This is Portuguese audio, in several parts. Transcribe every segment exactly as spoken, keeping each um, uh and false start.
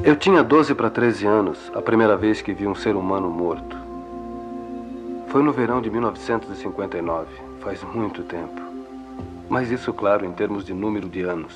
Eu tinha doze para treze anos, a primeira vez que vi um ser humano morto. Foi no verão de mil novecentos e cinquenta e nove, faz muito tempo. Mas isso, claro, em termos de número de anos.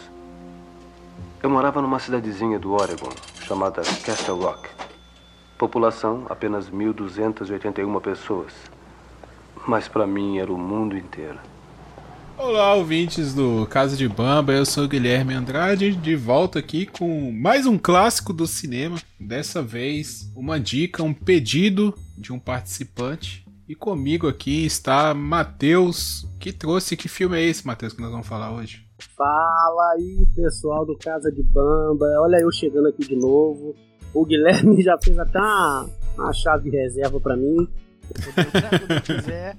Eu morava numa cidadezinha do Oregon, chamada Castle Rock. População, apenas mil duzentas e oitenta e uma pessoas. Mas para mim era o mundo inteiro. Olá, ouvintes do Casa de Bamba, eu sou o Guilherme Andrade, de volta aqui com mais um clássico do cinema. Dessa vez, uma dica, um pedido de um participante. E comigo aqui está Matheus, que trouxe, que filme é esse, Matheus, que nós vamos falar hoje? Fala aí, pessoal do Casa de Bamba, olha eu chegando aqui de novo. O Guilherme já fez até uma, uma chave de reserva pra mim. Eu vou entrar quando eu quiser.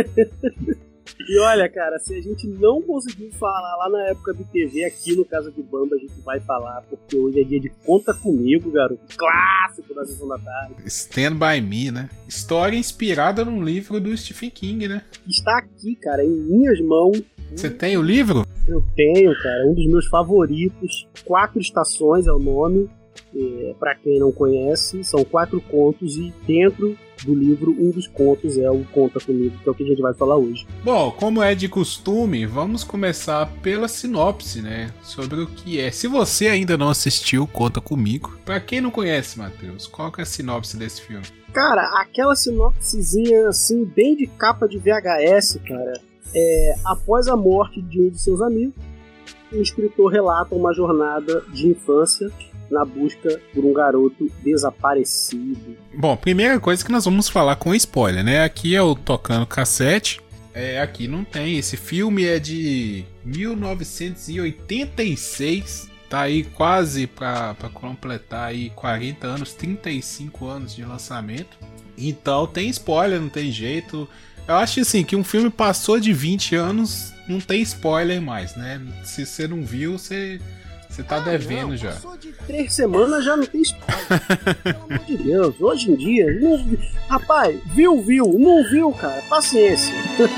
E olha, cara, se a gente não conseguiu falar lá na época do T V, aqui no Casa de Bamba a gente vai falar, porque hoje é dia de Conta Comigo, garoto. Clássico da sessão da tarde. Stand By Me, né? História inspirada num livro do Stephen King, né? Está aqui, cara, em minhas mãos. Você tem o livro? Eu tenho, cara, um dos meus favoritos. Quatro Estações é o nome. É, pra quem não conhece, são quatro contos e dentro do livro, um dos contos é o Conta Comigo, que é o que a gente vai falar hoje. Bom, como é de costume, vamos começar pela sinopse, né? Sobre o que é. Se você ainda não assistiu Conta Comigo, pra quem não conhece, Matheus, qual que é a sinopse desse filme? Cara, aquela sinopsezinha assim, bem de capa de V H S, cara. É, após a morte de um de seus amigos, o escritor relata uma jornada de infância na busca por um garoto desaparecido. Bom, primeira coisa que nós vamos falar com spoiler, né? Aqui é o Tocando Cassete. É, aqui não tem. Esse filme é de mil novecentos e oitenta e seis. Tá aí quase pra, pra completar aí quarenta anos, trinta e cinco anos de lançamento. Então tem spoiler, não tem jeito. Eu acho assim que um filme passou de vinte anos, não tem spoiler mais, né? Se você não viu, você... Você tá ah, devendo não, já. Passou de três semanas, já não tem spoiler. Pelo amor de Deus, hoje em dia, não... rapaz, viu, viu, não viu, cara, paciência.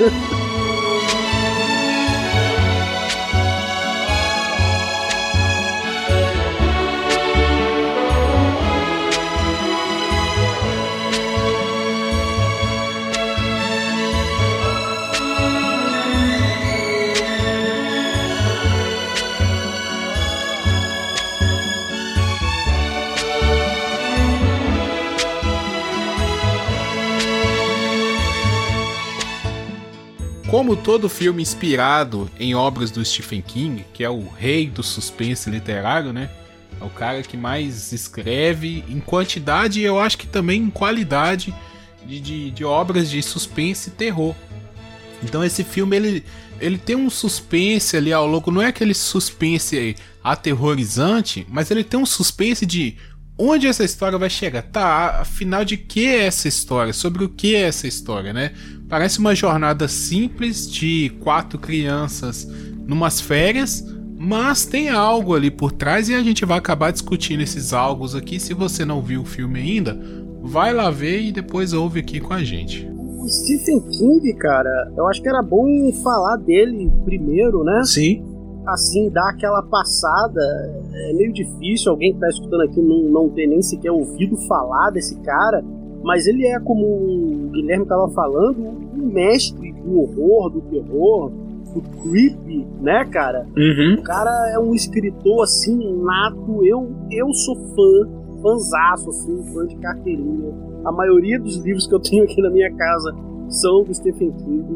Como todo filme inspirado em obras do Stephen King, que é o rei do suspense literário, né? É o cara que mais escreve em quantidade e eu acho que também em qualidade de, de, de obras de suspense e terror. Então esse filme, ele, ele tem um suspense ali ao longo, não é aquele suspense aterrorizante, mas ele tem um suspense de onde essa história vai chegar? Tá, afinal de que é essa história? Sobre o que é essa história, né? Parece uma jornada simples de quatro crianças numas férias, mas tem algo ali por trás e a gente vai acabar discutindo esses algos aqui. Se você não viu o filme ainda, vai lá ver e depois ouve aqui com a gente. O Stephen King, cara, eu acho que era bom falar dele primeiro, né? Sim. Assim, dar aquela passada. É meio difícil alguém que tá escutando aqui não, não ter nem sequer ouvido falar desse cara, mas ele é, como o Guilherme tava falando, um mestre do horror, do terror, do creepy, né, cara? Uhum. O cara é um escritor, assim, nato. Eu, eu sou fã, fãzaço, assim, fã de carteirinha. A maioria dos livros que eu tenho aqui na minha casa são do Stephen King.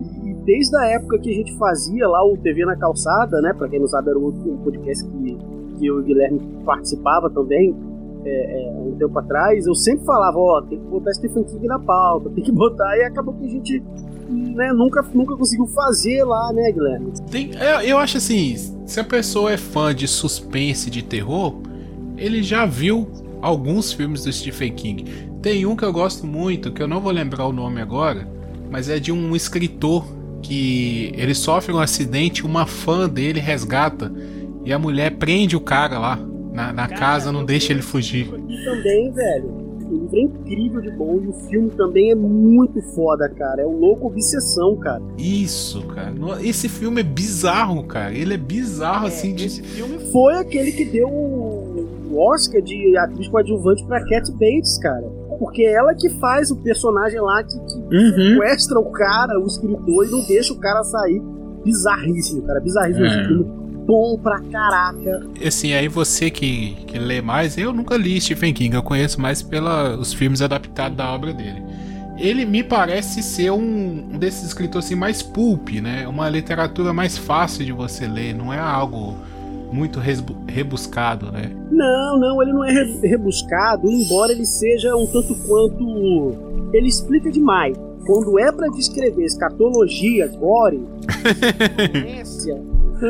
Desde a época que a gente fazia lá o T V na Calçada, né? Pra quem não sabe, era um podcast que, que eu e o Guilherme participava também, é, é, um tempo atrás. Eu sempre falava, ó, tem que botar Stephen King na pauta, tem que botar, e acabou que a gente, né, nunca, nunca conseguiu fazer lá, né, Guilherme? Tem, eu, eu acho assim, se a pessoa é fã de suspense, de terror, ele já viu alguns filmes do Stephen King. Tem um que eu gosto muito, que eu não vou lembrar o nome agora, mas é de um escritor que ele sofre um acidente, uma fã dele resgata e a mulher prende o cara lá na, na cara, casa, não deixa ele fugir. E também, velho, o livro é incrível de bom e o filme também é muito foda, cara. É o Louco Obsessão, cara. Isso, cara. Esse filme é bizarro, cara. Ele é bizarro, é, assim. De... Esse filme foi aquele que deu o o Oscar de atriz coadjuvante pra Cat Bates, cara. Porque é ela que faz o personagem lá que, que uhum. sequestra o cara, o escritor, e não deixa o cara sair. Bizarríssimo, cara. Bizarríssimo esse filme. Bom pra caraca. Assim, aí você que, que lê mais, eu nunca li Stephen King, eu conheço mais pelos filmes adaptados da obra dele. Ele me parece ser um, um desses escritores assim, mais pulp, né? Uma literatura mais fácil de você ler, não é algo muito rebuscado, né? Não, não, ele não é rebuscado, embora ele seja um tanto quanto... Ele explica demais. Quando é pra descrever escatologia, gore, violência,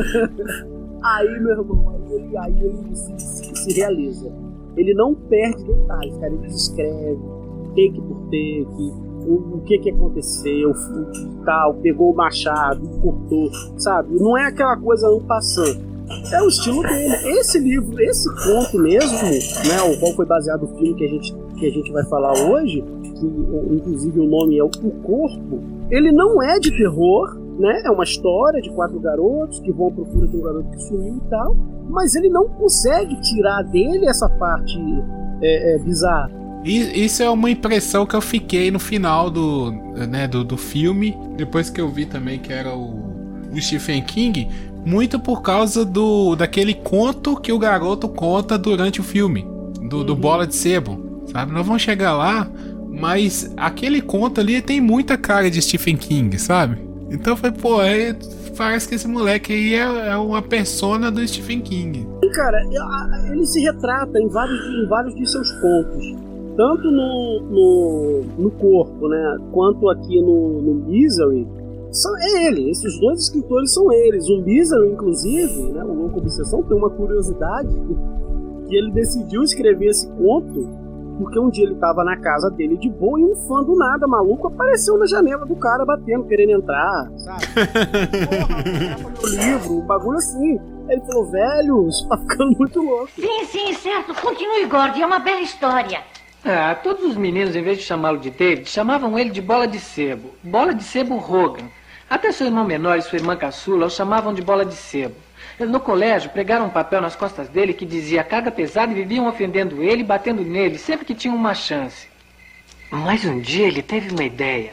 aí, meu irmão, aí ele, aí ele se, se, se realiza. Ele não perde detalhes, cara. Ele descreve take por take, o, o que que aconteceu, o, tal, pegou o machado, cortou, sabe? Não é aquela coisa en passant. É o estilo dele. Esse livro, esse conto mesmo, né, o qual foi baseado no filme que a gente, que a gente vai falar hoje, que inclusive o nome é O Corpo, ele não é de terror, né? É uma história de quatro garotos que vão à procura de um garoto que sumiu e tal, mas ele não consegue tirar dele essa parte é, é, bizarra. Isso é uma impressão que eu fiquei no final do, né, do, do filme, depois que eu vi também que era o, o Stephen King, muito por causa do daquele conto que o garoto conta durante o filme, do, uhum. do Bola de Sebo, sabe? Nós vamos chegar lá, mas aquele conto ali tem muita cara de Stephen King, sabe? Então foi, pô, é, parece que esse moleque aí é, é uma persona do Stephen King. Cara, ele se retrata em vários, em vários de seus contos, tanto no, no, no Corpo, né, quanto aqui no, no Misery. São, é ele, esses dois escritores são eles. O Misery, inclusive, né, o Louco Obsessão, tem uma curiosidade que ele decidiu escrever esse conto porque um dia ele tava na casa dele de boa e um fã do nada, maluco, apareceu na janela do cara batendo, querendo entrar, sabe? Porra, meu livro, um bagulho assim. Ele falou, velho, isso tá ficando muito louco. Sim, sim, certo. Continue, Gordy, é uma bela história. Ah, todos os meninos, em vez de chamá-lo de David, chamavam ele de Bola de Sebo. Bola de Sebo Hogan. Até seu irmão menor e sua irmã caçula o chamavam de Bola de Sebo. No colégio, pregaram um papel nas costas dele que dizia carga pesada e viviam ofendendo ele e batendo nele sempre que tinham uma chance. Mas um dia ele teve uma ideia.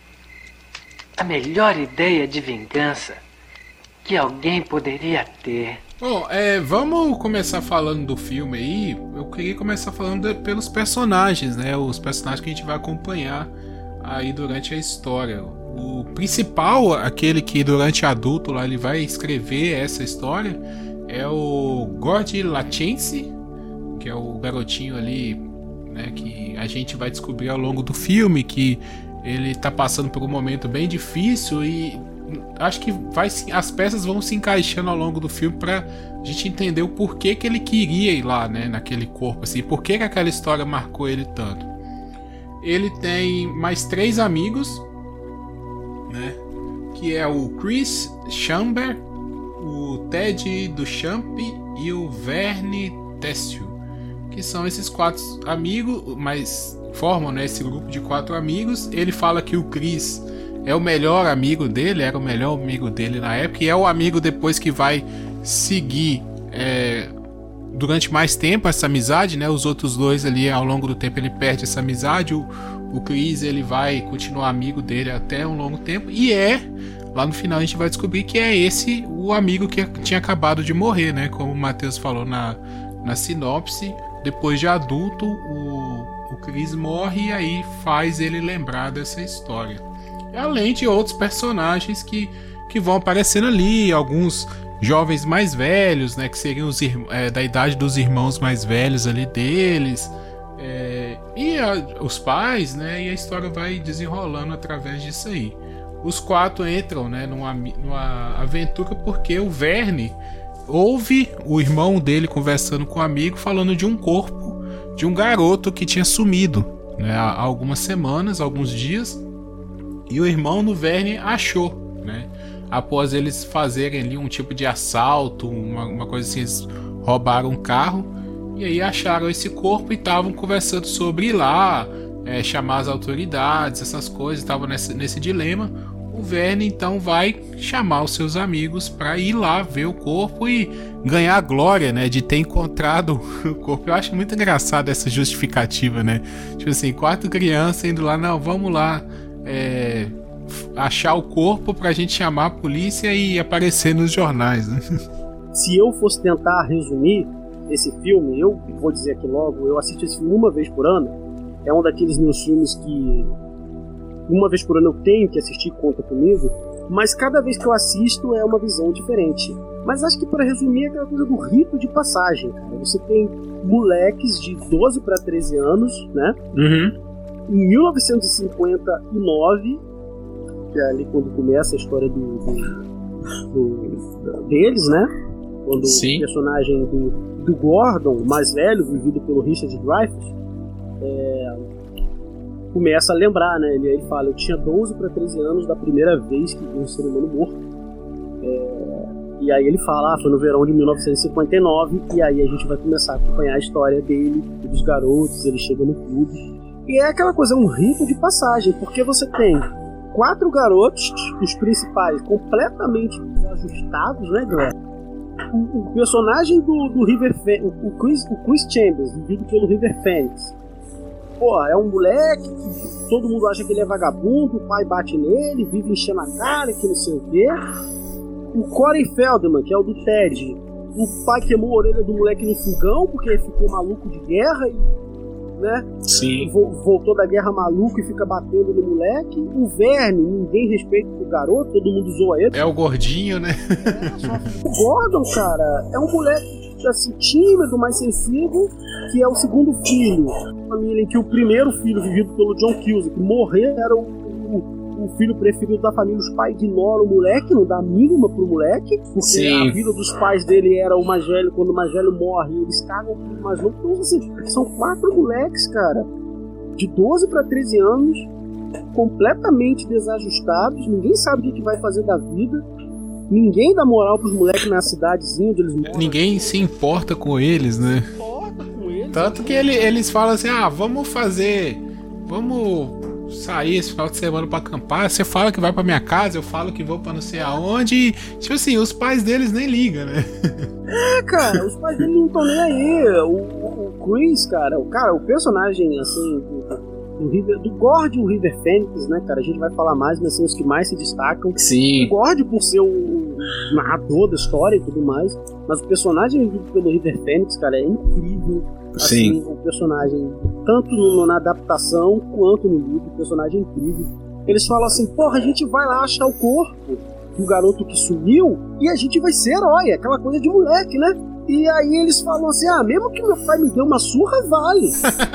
A melhor ideia de vingança que alguém poderia ter. Bom, é, vamos começar falando do filme aí. Eu queria começar falando de, pelos personagens, né? Os personagens que a gente vai acompanhar aí durante a história. O principal, aquele que durante adulto lá ele vai escrever essa história, é o Gordy Lachency, que é o garotinho ali, né, que a gente vai descobrir ao longo do filme que ele tá passando por um momento bem difícil e acho que vai, as peças vão se encaixando ao longo do filme pra gente entender o porquê que ele queria ir lá, né, naquele corpo, assim, por que que aquela história marcou ele tanto. Ele tem mais três amigos, né, que é o Chris Chamber, o Ted Duchamp e o Verne Tessio, que são esses quatro amigos, mas formam, né, esse grupo de quatro amigos. Ele fala que o Chris é o melhor amigo dele, era o melhor amigo dele na época, e é o amigo depois que vai seguir é, durante mais tempo essa amizade, né? Os outros dois ali, ao longo do tempo, ele perde essa amizade. O, o Chris, ele vai continuar amigo dele até um longo tempo, e é, lá no final a gente vai descobrir que é esse o amigo que tinha acabado de morrer, né? Como o Matheus falou na, na sinopse, depois de adulto, o, o Chris morre e aí faz ele lembrar dessa história. Além de outros personagens que, que vão aparecendo ali, alguns jovens mais velhos, né, que seriam os, é, da idade dos irmãos mais velhos ali deles, é, e a, os pais, né, e a história vai desenrolando através disso aí. Os quatro entram, né, numa, numa aventura porque o Verne ouve o irmão dele conversando com um amigo, falando de um corpo de um garoto que tinha sumido, né, há algumas semanas, alguns dias. E o irmão do Verne achou, né? Após eles fazerem ali um tipo de assalto, uma, uma coisa assim, eles roubaram um carro e aí acharam esse corpo e estavam conversando sobre ir lá, é, chamar as autoridades, essas coisas, estavam nesse, nesse dilema. o Verne então vai chamar os seus amigos para ir lá ver o corpo e ganhar a glória, né, de ter encontrado o corpo. Eu acho muito engraçado essa justificativa, né? Tipo assim, quatro crianças indo lá, não, vamos lá é, achar o corpo pra gente chamar a polícia e aparecer nos jornais, né? Se eu fosse tentar resumir esse filme, eu vou dizer aqui logo, eu assisto esse filme uma vez por ano. É um daqueles meus filmes que uma vez por ano eu tenho que assistir, conta comigo, mas cada vez que eu assisto é uma visão diferente. Mas acho que, para resumir, é aquela coisa do rito de passagem, cara. Você tem moleques de doze para treze anos, né? Uhum. Em mil novecentos e cinquenta e nove, que é ali quando começa a história do, do, do deles, né? Quando Sim. o personagem do, do Gordon, mais velho, vivido pelo Richard Dreyfuss, é, começa a lembrar, né? Ele, ele fala, eu tinha doze para treze anos da primeira vez que vi um ser humano morto. É, e aí ele fala, ah, foi no verão de mil novecentos e cinquenta e nove, e aí a gente vai começar a acompanhar a história dele, dos garotos, ele chega no clube. E é aquela coisa, é um rito de passagem, porque você tem quatro garotos, os principais, completamente desajustados, né, galera? O, o personagem do, do River Phoenix, o Chris, o Chris Chambers, vivido pelo River Phoenix, pô, é um moleque que todo mundo acha que ele é vagabundo, o pai bate nele, vive enchendo a cara, que não sei o quê. O Corey Feldman, que é o do Ted, o pai queimou a orelha do moleque no fogão porque ele ficou maluco de guerra e, né? Sim. Voltou da guerra maluco e fica batendo no moleque. O Verne, ninguém respeita o garoto, todo mundo zoa ele. É o gordinho, né? É, só... O Gordon, cara, é um moleque assim, tímido, mais sensível, que é o segundo filho. Família em que o primeiro filho, vivido pelo John Cusack, morrer, era o, o, o filho preferido da família. Os pais ignoram o moleque, não dá a mínima pro moleque, porque Sim. a vida dos pais dele era o mais velho. Quando o mais velho morre, eles cagam pro mais novo. Então, assim, são quatro moleques, cara, de doze para treze anos, completamente desajustados, ninguém sabe o que vai fazer da vida. Ninguém dá moral pros moleques na cidadezinha onde eles moram. Ninguém se importa com eles, né? Se importa com eles. Tanto que ele, eles falam assim, ah, vamos fazer... Vamos sair esse final de semana pra acampar. Você fala que vai pra minha casa, eu falo que vou pra não sei aonde. E, tipo assim, os pais deles nem ligam, né? É, cara, os pais deles não estão nem aí. O, o, o Chris, cara, o, cara, o personagem, assim... Do, River, do Gord e o River Phoenix, né, cara? A gente vai falar mais, mas são os que mais se destacam. Sim. O Gord por ser o narrador da história e tudo mais, mas o personagem vivido pelo River Phoenix, cara, é incrível. Assim, Sim. O personagem, tanto no, na adaptação quanto no livro, o personagem é incrível. Eles falam assim, porra, a gente vai lá achar o corpo do garoto que sumiu e a gente vai ser herói, aquela coisa de moleque, né? E aí eles falam assim, ah, mesmo que meu pai me dê uma surra, vale.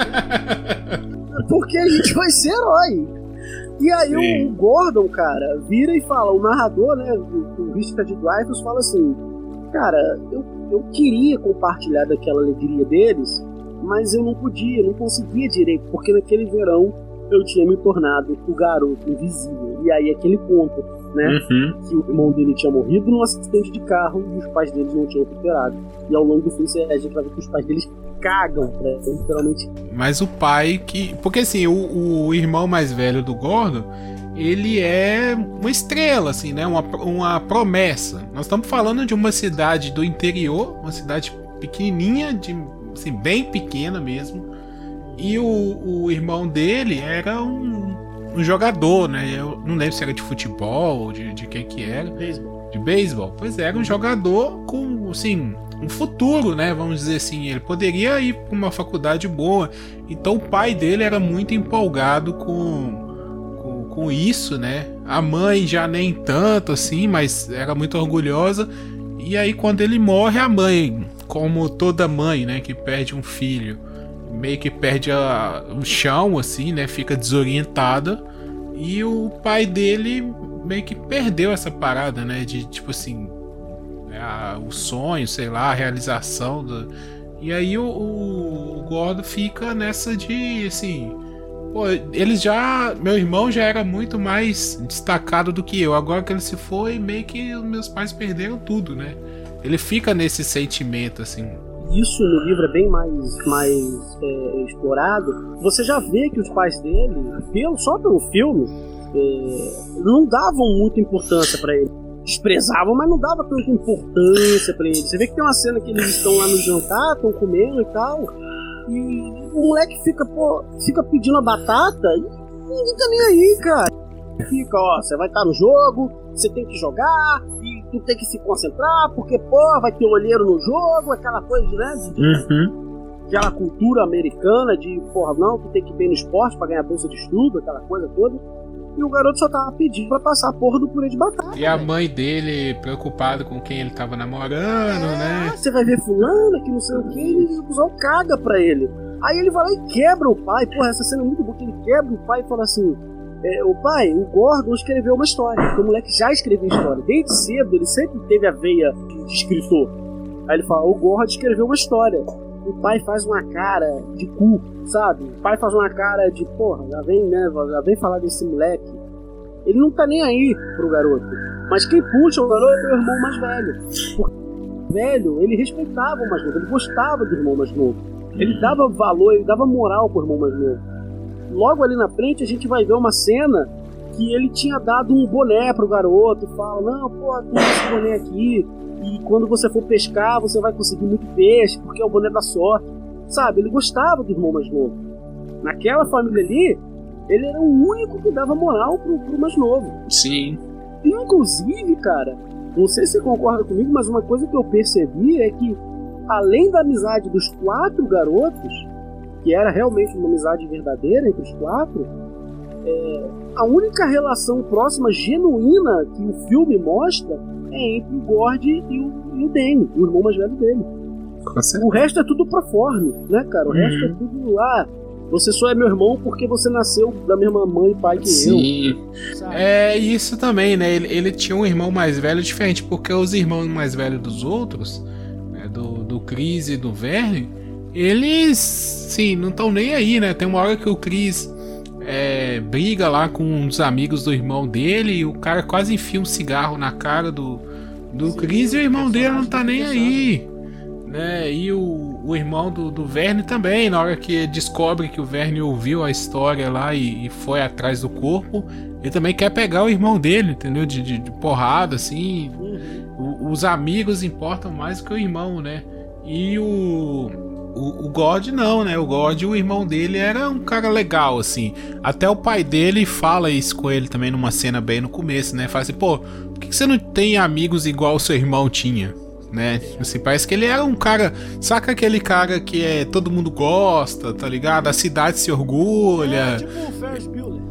Porque a gente vai ser herói. E aí o, o Gordon, cara, vira e fala, o narrador, né, o, o Richard Dreyfuss fala assim, cara, eu, eu queria compartilhar daquela alegria deles, mas eu não podia, não conseguia direito, porque naquele verão eu tinha me tornado o garoto invisível. E aí aquele ponto, né, uhum. que o irmão dele tinha morrido num acidente de carro e os pais deles não tinham recuperado. E ao longo do filme a gente vai ver que os pais deles cagam, né, literalmente. Mas o pai que... Porque assim, o, o irmão mais velho do Gordon, ele é uma estrela, assim, né, uma, uma promessa. Nós estamos falando de uma cidade do interior, uma cidade pequenininha, de, assim, bem pequena mesmo. E o, o irmão dele era um, um jogador, né? Eu não lembro se era de futebol, de, de quem que era. Beisebol. De beisebol. Pois é, era um jogador com, assim, um futuro, né? Vamos dizer assim. Ele poderia ir para uma faculdade boa. Então o pai dele era muito empolgado com, com, com isso, né? A mãe já nem tanto, assim, mas era muito orgulhosa. E aí quando ele morre, a mãe, como toda mãe, né? Que perde um filho, meio que perde a, o chão, assim, né? Fica desorientada. E o pai dele meio que perdeu essa parada, né? De, tipo assim, a, o sonho, sei lá, a realização. Do, e aí o, o, o Gordon fica nessa de, assim... Pô, eles já... Meu irmão já era muito mais destacado do que eu. Agora que ele se foi, meio que os meus pais perderam tudo, né? Ele fica nesse sentimento, assim... Isso no livro é bem mais, mais é, explorado. Você já vê que os pais dele, pelo, só pelo filme, é, não davam muita importância pra ele. Desprezavam, mas não dava tanta importância pra ele. Você vê que tem uma cena que eles estão lá no jantar, estão comendo e tal, e o moleque fica, pô, fica pedindo a batata e ninguém tá nem aí, cara. Fica, ó, você vai estar no jogo, você tem que jogar, e tu tem que se concentrar, porque, pô, vai ter olheiro no jogo, aquela coisa, né? De, Uhum. Aquela cultura americana de, porra, não, tu tem que ir bem no esporte pra ganhar bolsa de estudo, aquela coisa toda. E o garoto só tava pedindo pra passar a porra do purê de batata. E a véio. mãe dele preocupada com quem ele tava namorando, é, né? Você vai ver fulano, que não sei o que, e o cuzão caga pra ele. Aí ele vai lá e quebra o pai. Porra, essa cena é muito boa, que ele quebra o pai e fala assim... É, o pai, o Gordon escreveu uma história, porque o moleque já escreveu história. Desde cedo, ele sempre teve a veia de escritor. Aí ele fala, o Gordon escreveu uma história. O pai faz uma cara de cu, sabe? O pai faz uma cara de, porra, já vem, né? Já vem falar desse moleque. Ele não tá nem aí pro garoto. Mas quem puxa o garoto é o irmão mais velho. Porque o velho, ele respeitava o mais novo, ele gostava do irmão mais novo. Ele dava valor, ele dava moral pro irmão mais novo. Logo ali na frente a gente vai ver uma cena que ele tinha dado um boné pro garoto e fala, não, pô, toma esse boné aqui e quando você for pescar você vai conseguir muito peixe porque é o boné da sorte, sabe? Ele gostava do irmão mais novo. Naquela família ali, ele era o único que dava moral pro, pro mais novo. Sim. Inclusive, cara, não sei se você concorda comigo, mas uma coisa que eu percebi é que além da amizade dos quatro garotos, que era realmente uma amizade verdadeira entre os quatro, é, a única relação próxima, genuína, que o filme mostra é entre o Gord e o, e o Danny, o irmão mais velho dele. O resto é tudo proforme, né, cara? O uhum. resto é tudo, ah, você só é meu irmão porque você nasceu da mesma mãe e pai que Sim. eu. Sim. É isso também, né? Ele, ele tinha um irmão mais velho diferente, porque os irmãos mais velhos dos outros, né, do, do Chris e do Verne, eles, sim, não estão nem aí, né? Tem uma hora que o Chris é, briga lá com um dos amigos do irmão dele e o cara quase enfia um cigarro na cara do, do sim, Chris e o irmão dele não tá nem aí, né? E o, o irmão do, do Verne também, na hora que descobre que o Verne ouviu a história lá e, e foi atrás do corpo, ele também quer pegar o irmão dele, entendeu? De, de, de porrada, assim. O, os amigos importam mais do que o irmão, né? E o... O, o God não, né? O God, o irmão dele era um cara legal, assim. Até o pai dele fala isso com ele também numa cena bem no começo, né? Fala assim, pô, por que você não tem amigos igual o seu irmão tinha? Né? Assim, parece que ele era um cara... Saca aquele cara que é, todo mundo gosta, tá ligado? A cidade se orgulha. É, tipo o Ferris Bueller.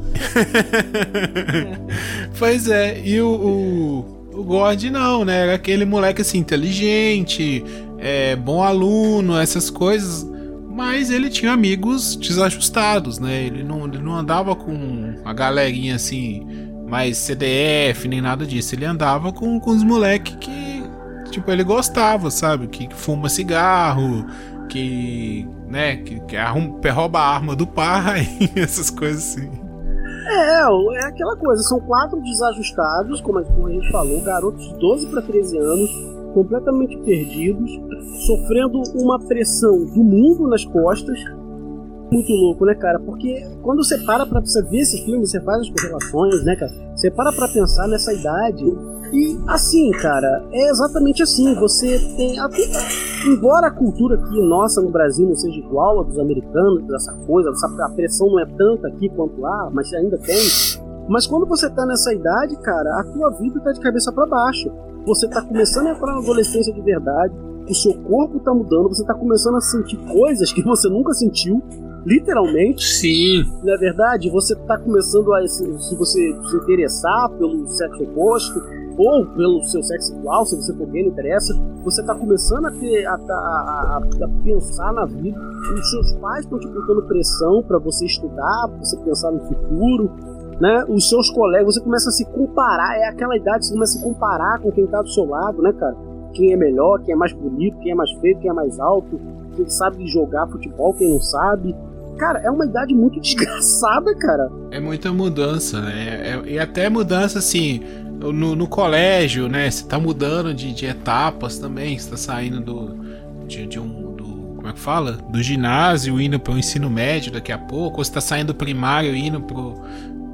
Pois é, e o... o... O God não, né? Era aquele moleque assim, inteligente, é, bom aluno, essas coisas. Mas ele tinha amigos desajustados, né? Ele não, ele não andava com a galerinha assim, mais C D F, nem nada disso. Ele andava com, com os moleques que, tipo, ele gostava, sabe? Que, que fuma cigarro, que, né? Que, que arruma, rouba a arma do pai, essas coisas assim. É, é aquela coisa, são quatro desajustados, como a gente falou, garotos de doze para treze anos, completamente perdidos, sofrendo uma pressão do mundo nas costas. Muito louco, né, cara? Porque quando você para pra você ver esse filme, você faz as correlações, né, cara? Você para pra pensar nessa idade. E, assim, cara, é exatamente assim. Você tem... Embora a cultura aqui nossa no Brasil não seja igual a dos americanos, essa coisa, essa, a pressão não é tanta aqui quanto lá, mas ainda tem. Mas quando você tá nessa idade, cara, a tua vida tá de cabeça pra baixo. Você tá começando a entrar na adolescência de verdade, o seu corpo tá mudando, você tá começando a sentir coisas que você nunca sentiu. Literalmente. Sim. Não é verdade? Você tá começando a se, se você se interessar pelo sexo oposto ou pelo seu sexo igual, se você for gay, não interessa. Você tá começando a ter a, a, a, a pensar na vida. Os seus pais estão te botando pressão para você estudar, pra você pensar no futuro, né? Os seus colegas, você começa a se comparar. É aquela idade que você começa a se comparar com quem tá do seu lado, né, cara? Quem é melhor, quem é mais bonito, quem é mais feio, quem é mais alto, quem sabe jogar futebol, quem não sabe. Cara, é uma idade muito desgraçada, cara. É muita mudança, né? É, e até mudança, assim, no, no colégio, né? Você tá mudando de, de etapas também. Você tá saindo do, de, de um... Do, como é que fala? Do ginásio, indo pro ensino médio daqui a pouco. Ou você tá saindo do primário, indo pro,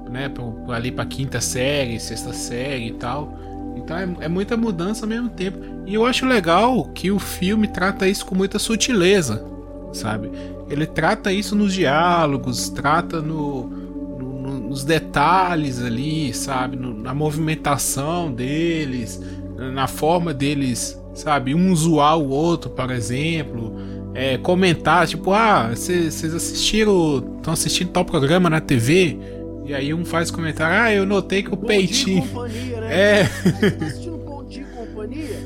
né, pra, ali pra quinta série, sexta série e tal. Então é, é muita mudança ao mesmo tempo. E eu acho legal que o filme trata isso com muita sutileza, sabe? Ele trata isso nos diálogos, trata no, no, nos detalhes ali, sabe? No, na movimentação deles, na forma deles, sabe? Um zoar o outro, por exemplo. É, comentar, tipo, ah, vocês assistiram, estão assistindo tal programa na T V? E aí um faz comentário, ah, eu notei que o Bom peitinho... Dia, companhia, né? É... Tá assistindo Bom Dia Companhia?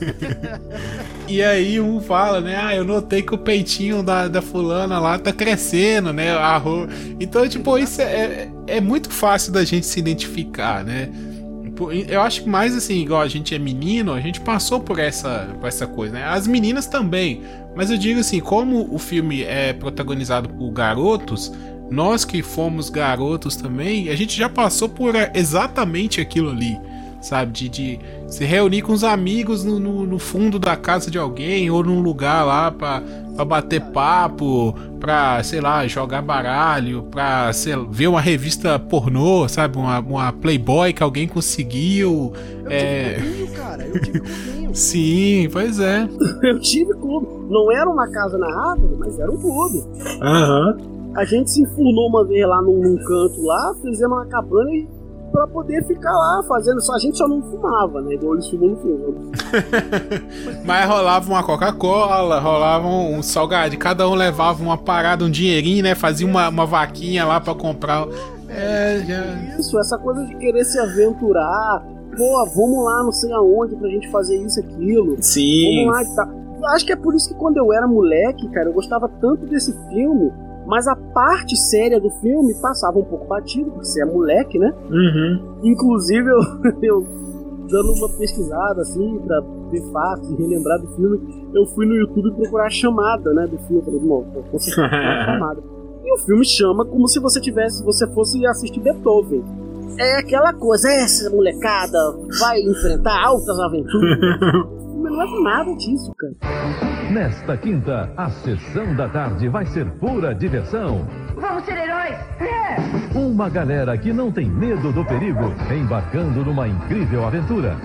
E aí um fala, né, ah, eu notei que o peitinho da, da fulana lá tá crescendo, né, a ro... Então, tipo, isso é, é, é muito fácil da gente se identificar, né? Eu acho que mais assim, igual a gente é menino, a gente passou por essa, por essa coisa, né? As meninas também, mas eu digo assim, como o filme é protagonizado por garotos, nós que fomos garotos também, a gente já passou por exatamente aquilo ali, sabe? De, de se reunir com os amigos no, no, no fundo da casa de alguém, ou num lugar lá pra, pra bater papo, pra, sei lá, jogar baralho, pra sei lá, ver uma revista pornô, sabe? Uma, uma Playboy que alguém conseguiu. Eu é... tive clubinho, cara, eu tive clubinho. Sim, pois é. Eu tive clube. Não era uma casa na árvore, mas era um clube. Aham. Uhum. A gente se enfurnou uma vez lá num, num canto lá, fizemos uma cabana e pra poder ficar lá fazendo. Só, a gente só não fumava, né? Igual eles fumam no filme. Mas rolava uma Coca-Cola, rolava um salgadinho. Cada um levava uma parada, um dinheirinho, né? Fazia uma, uma vaquinha lá pra comprar. É, já... Isso, essa coisa de querer se aventurar. Pô, vamos lá, não sei aonde, pra gente fazer isso, aquilo. Sim. Vamos lá e tal. Acho que é por isso que quando eu era moleque, cara, eu gostava tanto desse filme. Mas a parte séria do filme passava um pouco batido, porque você é moleque, né? Uhum. Inclusive, eu, eu dando uma pesquisada, assim, pra ver fatos e relembrar do filme, eu fui no YouTube procurar a chamada, né, do filme. Eu falei, irmão, vou a chamada. E o filme chama como se você tivesse, você fosse assistir Beethoven. É aquela coisa, essa molecada vai enfrentar altas aventuras. Não é nada disso, cara. Nesta quinta, a sessão da tarde vai ser pura diversão. Vamos ser heróis! É! Uma galera que não tem medo do perigo, embarcando numa incrível aventura.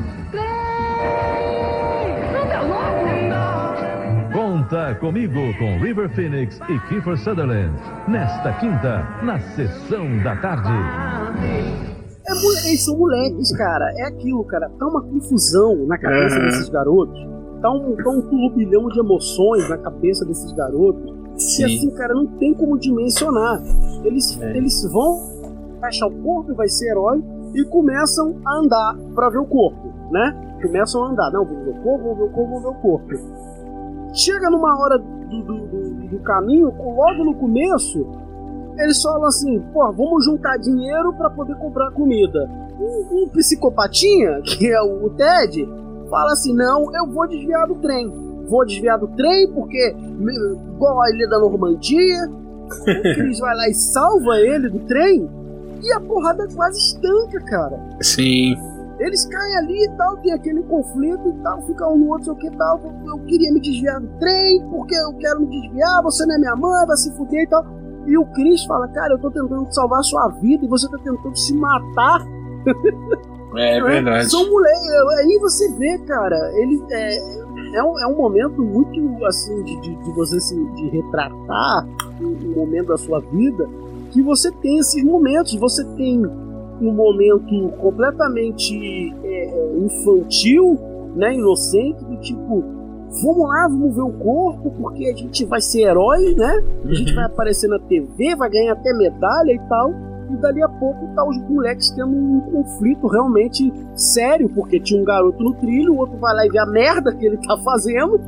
Não dá logo! Conta comigo com River Phoenix e Kiefer Sutherland. Nesta quinta, na sessão da tarde. É, eles são moleques, cara. É aquilo, cara. Tá uma confusão na cabeça uhum. desses garotos. Tá um, tá um turbilhão de emoções na cabeça desses garotos. Sim. E assim, cara, não tem como dimensionar. Eles, é. eles vão achar o corpo, vai ser herói, e começam a andar pra ver o corpo, né? Começam a andar. Não, vou ver o corpo, vou ver o corpo, vou ver o corpo. Chega numa hora do, do, do, do caminho, logo no começo, eles falam assim, pô, vamos juntar dinheiro pra poder comprar comida. Um, um psicopatinha, que é o Ted, fala assim, não, eu vou desviar do trem. Vou desviar do trem porque, igual a Ilha da Normandia, o Chris vai lá e salva ele do trem e a porrada quase estanca, cara. Sim. Eles caem ali e tal, tem aquele conflito e tal, fica um no outro, sei o que tal. Eu queria me desviar do trem porque eu quero me desviar, você não é minha mãe, vai se fuder e tal. E o Chris fala, cara, eu tô tentando salvar a sua vida e você tá tentando se matar. É verdade. São moleques, aí você vê, cara, ele é, é, um, é um momento muito assim de, de, de você se de retratar um momento da sua vida, que você tem esses momentos, você tem um momento completamente é, infantil, né, inocente, do tipo, vamos lá, vamos ver o corpo, porque a gente vai ser herói, né? A gente vai aparecer na T V, vai ganhar até medalha e tal. E dali a pouco tá os moleques tendo um conflito realmente sério, porque tinha um garoto no trilho, o outro vai lá e vê a merda que ele tá fazendo.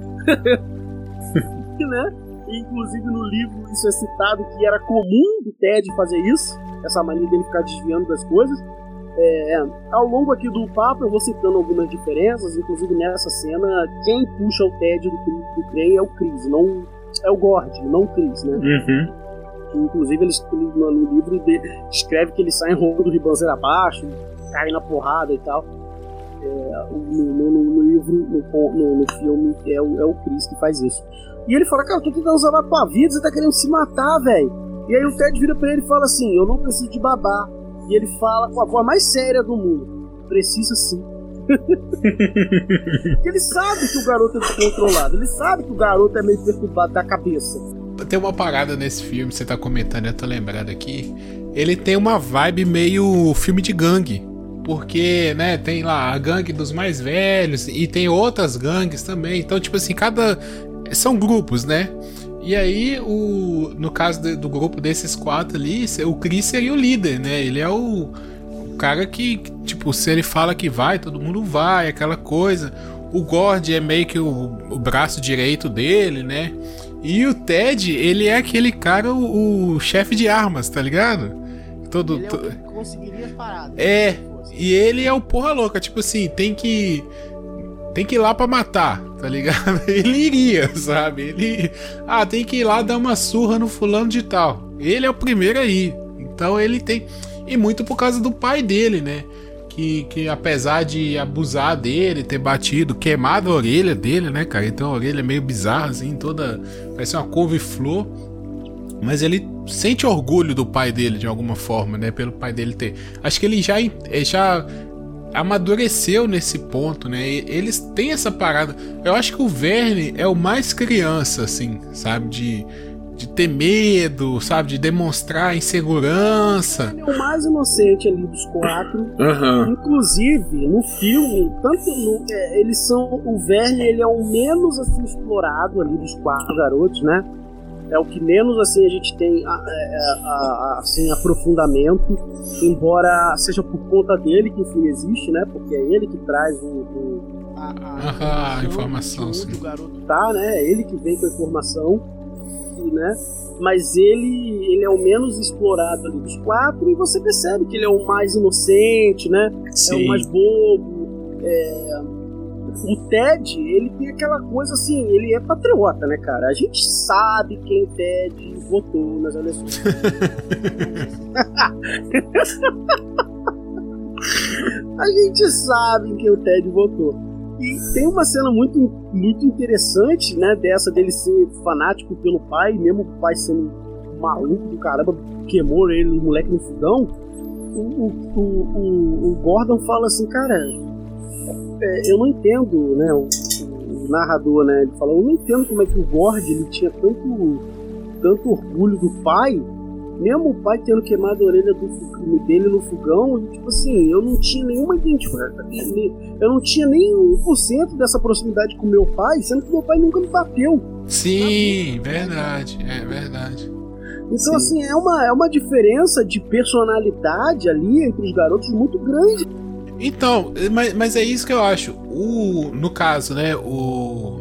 Né? E, inclusive no livro isso é citado, que era comum do Ted fazer isso, essa mania dele ficar desviando das coisas. É, ao longo aqui do papo eu vou citando algumas diferenças, inclusive nessa cena, quem puxa o Ted do, do trem é o Chris, não é o Gord, não o Chris, né? Uhum. Inclusive ele, ele no livro dele, escreve que ele sai rolando do ribanceiro abaixo, cai na porrada e tal. É, no, no, no livro, no, no, no filme, é o, é o Chris que faz isso. E ele fala, cara, eu tô tentando salvar a tua vida, você tá querendo se matar, velho. E aí o Ted vira pra ele e fala assim, eu não preciso de babá, E ele fala com a voz mais séria do mundo: precisa sim. Porque ele sabe que o garoto é descontrolado, ele sabe que o garoto é meio perturbado da cabeça. Tem uma parada nesse filme, você tá comentando, eu tô lembrando aqui. Ele tem uma vibe meio filme de gangue. Porque, né, tem lá a gangue dos mais velhos e tem outras gangues também. Então, tipo assim, cada... São grupos, né? E aí, o... no caso do, do grupo desses quatro ali, o Chris seria o líder, né? Ele é o, o cara que, tipo, se ele fala que vai, todo mundo vai, aquela coisa. O Gord é meio que o, o braço direito dele, né? E o Ted, ele é aquele cara, o, o chefe de armas, tá ligado? Todo, ele é o que conseguiria as paradas. É, e ele é o porra louca, tipo assim, tem que tem que ir lá pra matar, tá ligado? Ele iria, sabe? Ele, ah, tem que ir lá dar uma surra no fulano de tal. Ele é o primeiro aí. Então ele tem, e muito por causa do pai dele, né? Que, que apesar de abusar dele, ter batido, queimado a orelha dele, né, cara? Ele tem uma orelha meio bizarra, assim, toda, parece uma couve-flor. Mas ele sente orgulho do pai dele de alguma forma, né? Pelo pai dele ter. Acho que ele já, já amadureceu nesse ponto, né? Eles têm essa parada. Eu acho que o Verne é o mais criança, assim, sabe? De, de ter medo, sabe? De demonstrar insegurança. Ele é o mais inocente ali dos quatro. Uhum. Inclusive, no filme, tanto no, é, eles são. O Verne, ele é o menos assim explorado ali dos quatro garotos, né? É o que menos assim a gente tem a, a, a, assim, aprofundamento, embora seja por conta dele que o filme existe, né? Porque é ele que traz o, o, a, a, a informação, onde o garoto tá, né? É ele que vem com a informação, né? Mas ele, ele é o menos explorado ali dos quatro e você percebe que ele é o mais inocente, né? Sim. É o mais bobo. É... O Ted, ele tem aquela coisa assim, ele é patriota, né, cara? A gente sabe quem Ted votou nas eleições. A gente sabe quem o Ted votou. E tem uma cena muito, muito interessante, né, dessa dele ser fanático pelo pai, mesmo o pai sendo maluco do caramba, queimou ele, o moleque no fogão. O, o, o, o Gordon fala assim, cara... É, eu não entendo, né, o, o narrador, né, ele fala, eu não entendo como é que o Gord, ele tinha tanto, tanto orgulho do pai, mesmo o pai tendo queimado a orelha do, dele no fogão, e, tipo assim, eu não tinha nenhuma identificação, eu não tinha nem um por cento dessa proximidade com meu pai, sendo que meu pai nunca me bateu. Sim, sabe? Verdade, é verdade. Então, Sim. assim, é uma, é uma diferença de personalidade ali entre os garotos muito grande. Então, mas, mas é isso que eu acho. O, no caso, né, o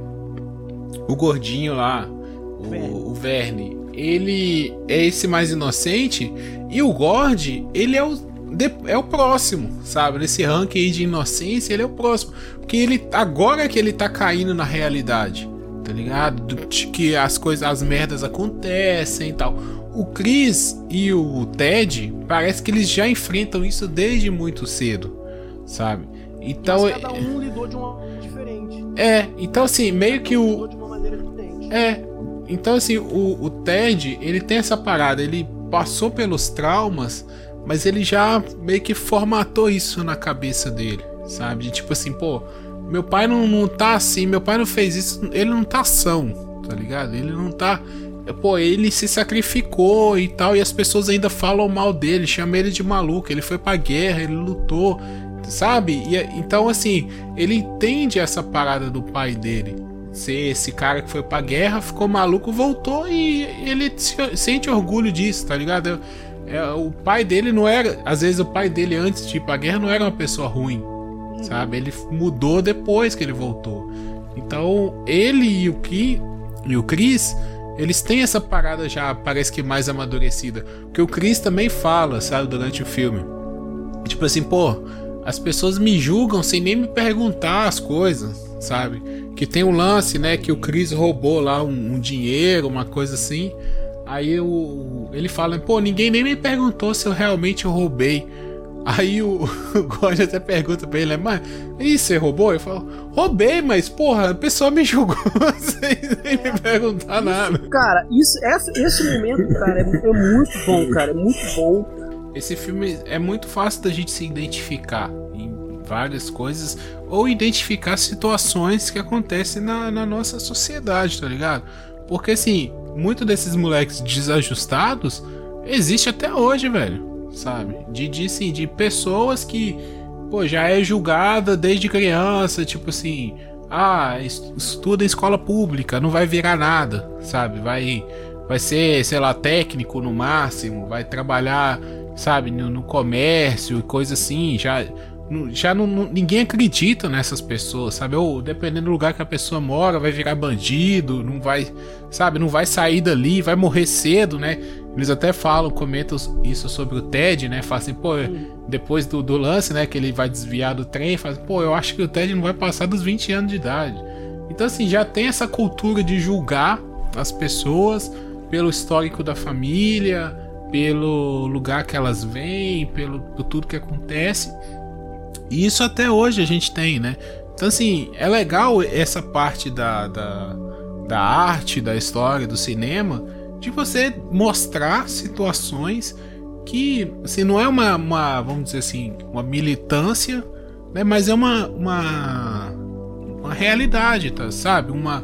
o gordinho lá, o, o Verne, ele é esse mais inocente, e o Gord, ele é o, é o próximo, sabe? Nesse ranking aí de inocência, ele é o próximo. Porque ele, agora que ele tá caindo na realidade, tá ligado? De que as coisas, as merdas acontecem e tal. O Chris e o Ted, parece que eles já enfrentam isso desde muito cedo, sabe? Então, mas cada um lidou de uma maneira diferente. É, então assim, meio que o... lidou de uma maneira diferente. É, então assim, o, o Ted, ele tem essa parada, ele passou pelos traumas, mas ele já meio que formatou isso na cabeça dele, sabe? De tipo assim, pô, meu pai não, não tá assim, meu pai não fez isso, ele não tá são, tá ligado? Ele não tá... Pô, ele se sacrificou e tal, e as pessoas ainda falam mal dele, chamam ele de maluco, ele foi pra guerra, ele lutou, sabe? E, então, assim, ele entende essa parada do pai dele. Ser esse cara que foi pra guerra, ficou maluco, voltou e ele se, sente orgulho disso, tá ligado? É, é, o pai dele não era... Às vezes o pai dele, antes de ir pra guerra, não era uma pessoa ruim, sabe? Ele mudou depois que ele voltou. Então, ele e o, Ki, e o Chris... Eles têm essa parada já, parece que mais amadurecida. Porque o Chris também fala, sabe, durante o filme. Tipo assim, pô, as pessoas me julgam sem nem me perguntar as coisas, sabe? Que tem um lance, né, que o Chris roubou lá um, um dinheiro, uma coisa assim. Aí o, ele fala, pô, ninguém nem me perguntou se eu realmente roubei. Aí o, o Gord até pergunta pra ele, mas e você roubou? Ele fala, roubei, mas porra, a pessoa me julgou sem nem me perguntar nada. Cara, isso, esse, esse momento, cara, é, é muito bom, cara, é muito bom. esse filme é muito fácil da gente se identificar em várias coisas, ou identificar situações que acontecem na, na nossa sociedade, tá ligado? Porque assim, muitos desses moleques desajustados existe até hoje, velho, sabe? De, de, assim, de pessoas que, pô, já é julgada desde criança, tipo assim, ah, estuda em escola pública, não vai virar nada, sabe? Vai, vai ser, sei lá, técnico no máximo, vai trabalhar, sabe, no, no comércio e coisa assim, já... Já não, não, ninguém acredita nessas pessoas, sabe? Ou dependendo do lugar que a pessoa mora, vai virar bandido, não vai, sabe? Não vai sair dali, vai morrer cedo, né? Eles até falam, comentam isso sobre o Ted, né? Falam assim, pô, depois do, do lance, né? Que ele vai desviar do trem, fala assim, pô, eu acho que o Ted não vai passar dos vinte anos de idade. Então, assim, já tem essa cultura de julgar as pessoas pelo histórico da família, pelo lugar que elas vêm, pelo por tudo que acontece. E isso até hoje a gente tem, né? Então, assim, é legal essa parte da, da, da arte, da história, do cinema, de você mostrar situações que, assim, não é uma, uma vamos dizer assim, uma militância, né? Mas é uma, uma, uma realidade, tá? Sabe? Uma,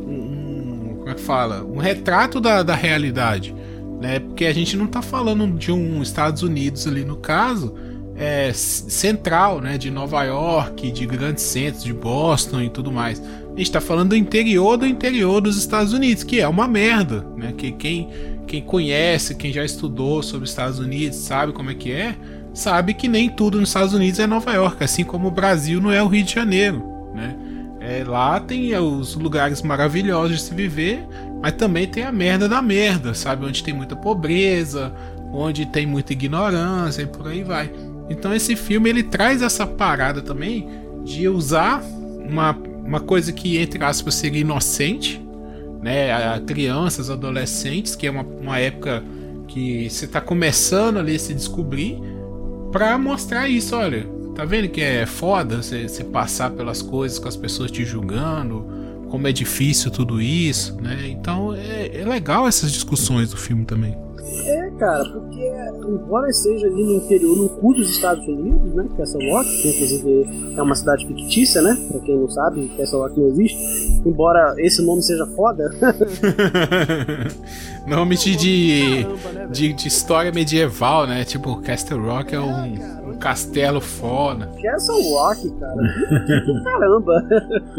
um, como é que fala? Um retrato da, da realidade, né? Porque a gente não tá falando de um Estados Unidos ali, no caso... É, central, né, de Nova York, de grandes centros, de Boston e tudo mais. A gente tá falando do interior do interior dos Estados Unidos, que é uma merda, né? Que quem, quem conhece, quem já estudou sobre os Estados Unidos, sabe como é que é, sabe que nem tudo nos Estados Unidos é Nova York, assim como o Brasil não é o Rio de Janeiro, né? É, lá tem os lugares maravilhosos de se viver, mas também tem a merda da merda, sabe? Onde tem muita pobreza, onde tem muita ignorância e por aí vai. Então esse filme ele traz essa parada também de usar uma, uma coisa que, entre aspas, seria inocente, né? A crianças, adolescentes, que é uma, uma época que você tá começando ali a se descobrir, pra mostrar isso, olha, tá vendo que é foda você, você passar pelas coisas com as pessoas te julgando, como é difícil tudo isso, né? Então é, é legal essas discussões do filme também. É, cara, porque embora esteja ali no interior, no cu dos Estados Unidos, né, Castle Rock, que inclusive é uma cidade fictícia, né, pra quem não sabe, Castle Rock não existe, embora esse nome seja foda. Nome de, de, caramba, né, de, de história medieval, né, tipo Castle Rock é um, é, cara, um castelo foda. Castle Rock, cara, caramba.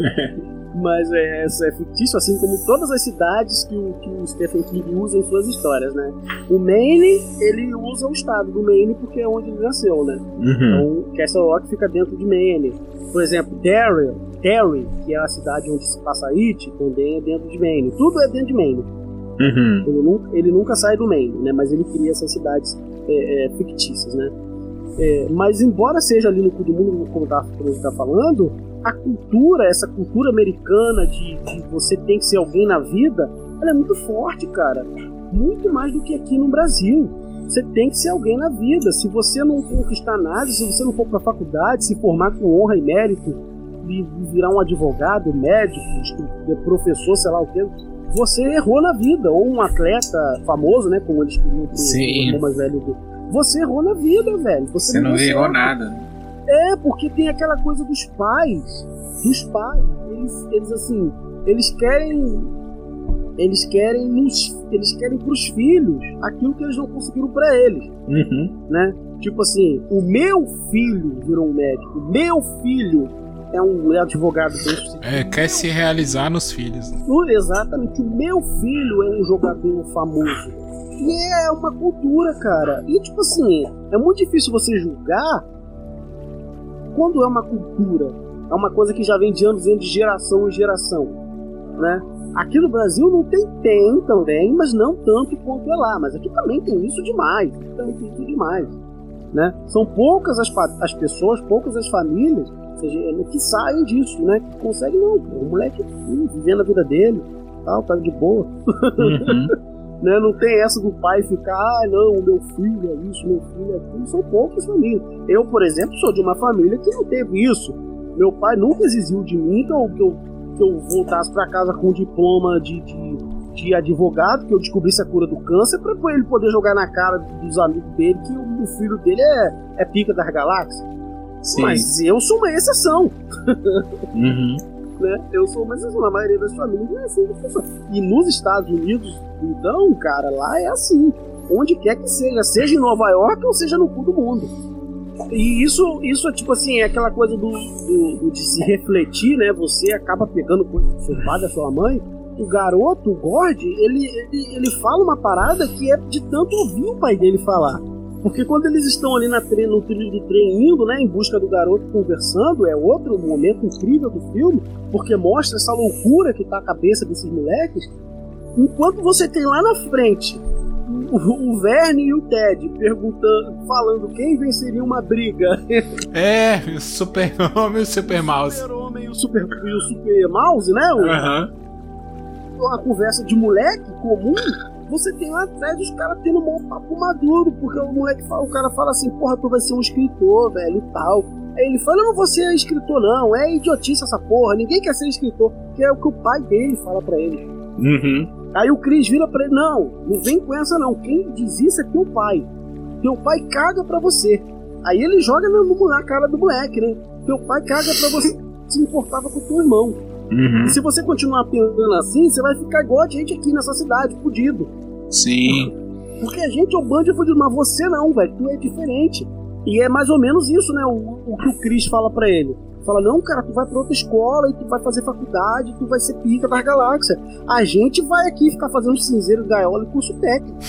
Mas é, é fictício, assim como todas as cidades que o, que o Stephen King usa em suas histórias, né? O Maine, ele usa o estado do Maine porque é onde ele nasceu, né? Uhum. Então, Castle Rock fica dentro de Maine. Por exemplo, Derry, Derry, que é a cidade onde se passa It, também é dentro de Maine. Tudo é dentro de Maine. Uhum. Ele, nunca, ele nunca sai do Maine, né? Mas ele cria essas cidades é, é, fictícias, né? É, mas embora seja ali no cu do mundo, como a gente tá falando, a cultura, essa cultura americana de, de você tem que ser alguém na vida, ela é muito forte, cara. Muito mais do que aqui no Brasil. Você tem que ser alguém na vida. Se você não conquistar nada, se você não for pra faculdade, se formar com honra e mérito, e virar um advogado, médico, professor, sei lá o que, você errou na vida. Ou um atleta famoso, né, como eles queriam pro irmão mais velho do... Você errou na vida, velho. Você, você não, não errou nada. É, porque tem aquela coisa dos pais. Dos pais. Eles, eles assim, eles querem. Eles querem nos, eles querem pros filhos aquilo que eles não conseguiram pra eles. Uhum. Né? Tipo assim, o meu filho virou um médico. O meu filho é um advogado bem sucedido. É, quer se realizar nos filhos. Exatamente. O meu filho é um jogador famoso. E é uma cultura, cara. E tipo assim, é muito difícil você julgar quando é uma cultura. É uma coisa que já vem de anos de geração em geração, né? Aqui no Brasil não tem, tem também, mas não tanto quanto é lá. Mas aqui também tem isso demais. Também tem isso demais, né? São poucas as, as pessoas, poucas as famílias, ou seja, que saem disso, né? Que conseguem, não. O moleque hum, vivendo a vida dele, tal, tá de boa. Uhum. Né? Não tem essa do pai ficar, ah, não, o meu filho é isso, meu filho é aquilo. São poucas famílias. Eu, por exemplo, sou de uma família que não teve isso. Meu pai nunca exigiu de mim que eu, que eu, que eu voltasse pra casa com um diploma de, de, de advogado, que eu descobrisse a cura do câncer, pra ele poder jogar na cara dos amigos dele que o, o filho dele é, é pica das galáxias. Sim. Mas eu sou uma exceção. Uhum. Né? Eu sou uma exceção, na maioria das famílias não é assim. E nos Estados Unidos, então, cara, lá é assim. Onde quer que seja, seja em Nova York ou seja no cu do mundo. E isso, isso é tipo assim, é aquela coisa do, do, do de se refletir, né? Você acaba pegando coisa do seu pai, da sua mãe. O garoto, o Gord, ele, ele, ele fala uma parada que é de tanto ouvir o pai dele falar. Porque quando eles estão ali na tre- no trilho do trem indo, né, em busca do garoto conversando, é outro momento incrível do filme, porque mostra essa loucura que tá a cabeça desses moleques. Enquanto você tem lá na frente o, o Verne e o Ted perguntando, falando quem venceria uma briga. É, o Super-Homem e o Super-Mouse. O Super-Homem e o Super, e o Super-Mouse, né? Aham. Uhum. Uma conversa de moleque comum, você tem lá atrás os caras tendo um papo maduro, porque o moleque fala, o cara fala assim, porra, tu vai ser um escritor, velho, e tal. Aí ele fala, eu não vou ser escritor não, é idiotice essa porra, ninguém quer ser escritor, que é o que o pai dele fala pra ele. Uhum. Aí o Chris vira pra ele, não, não vem com essa não, quem diz isso é teu pai. Teu pai caga pra você. Aí ele joga na, na cara do moleque, né? Teu pai caga pra você, se importava com teu irmão. Uhum. E se você continuar pensando assim, você vai ficar igual a gente aqui nessa cidade, fudido. Sim. Porque a gente é o bando de fudido, mas você não, velho, tu é diferente. E é mais ou menos isso, né, o, o que o Chris fala pra ele. Fala, não, cara, tu vai pra outra escola e tu vai fazer faculdade, tu vai ser pica das galáxias. A gente vai aqui ficar fazendo cinzeiro, gaiola e curso técnico.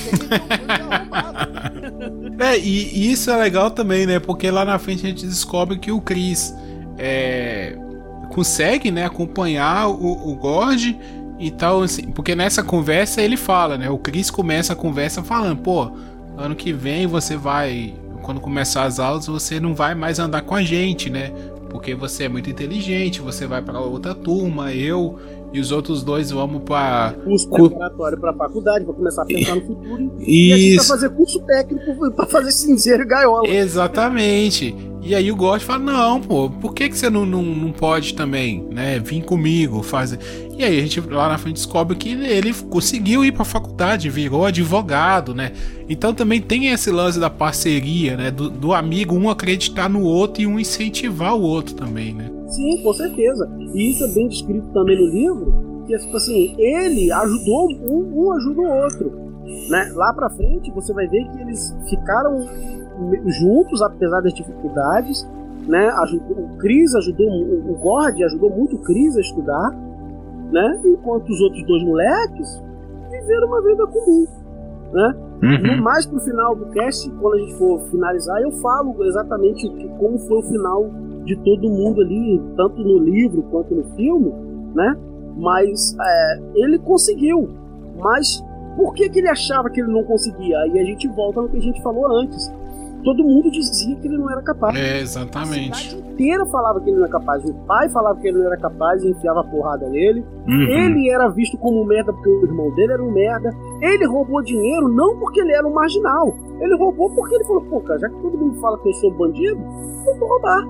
É, e, e isso é legal também, né, porque lá na frente a gente descobre que o Chris é... consegue, né, acompanhar o, o Gord e tal, assim, porque nessa conversa ele fala, né, o Chris começa a conversa falando, pô, ano que vem você vai, quando começar as aulas, você não vai mais andar com a gente, né, porque você é muito inteligente, você vai para outra turma, eu e os outros dois vamos para curso preparatório para faculdade, para começar a pensar no futuro. E, e a gente vai fazer curso técnico para fazer cinzeiro e gaiola. Exatamente. E aí o Gord fala, não, pô, por que, que você não, não, não pode também, né, vir comigo, fazer... E aí a gente lá na frente descobre que ele conseguiu ir pra faculdade, virou advogado, né, então também tem esse lance da parceria, né, do, do amigo um acreditar no outro e um incentivar o outro também, né. Sim, com certeza. E isso é bem descrito também no livro, que é tipo assim, ele ajudou, um, um ajuda o outro, né, lá pra frente você vai ver que eles ficaram juntos, apesar das dificuldades, né? Ajudou, o Chris ajudou, o Gord ajudou muito o Chris a estudar, né? Enquanto os outros dois moleques viveram uma vida comum, né? Uhum. No mais pro final do cast, quando a gente for finalizar, eu falo exatamente como foi o final de todo mundo ali, tanto no livro quanto no filme, né? Mas é, ele conseguiu, mas por que que ele achava que ele não conseguia? Aí a gente volta no que a gente falou antes. Todo mundo dizia que ele não era capaz. É, exatamente. A cidade inteira falava que ele não era capaz. O pai falava que ele não era capaz e enfiava a porrada nele. Uhum. Ele era visto como um merda porque o irmão dele era um merda. Ele roubou dinheiro não porque ele era um marginal. Ele roubou porque ele falou, pô, cara, já que todo mundo fala que eu sou bandido, eu vou roubar.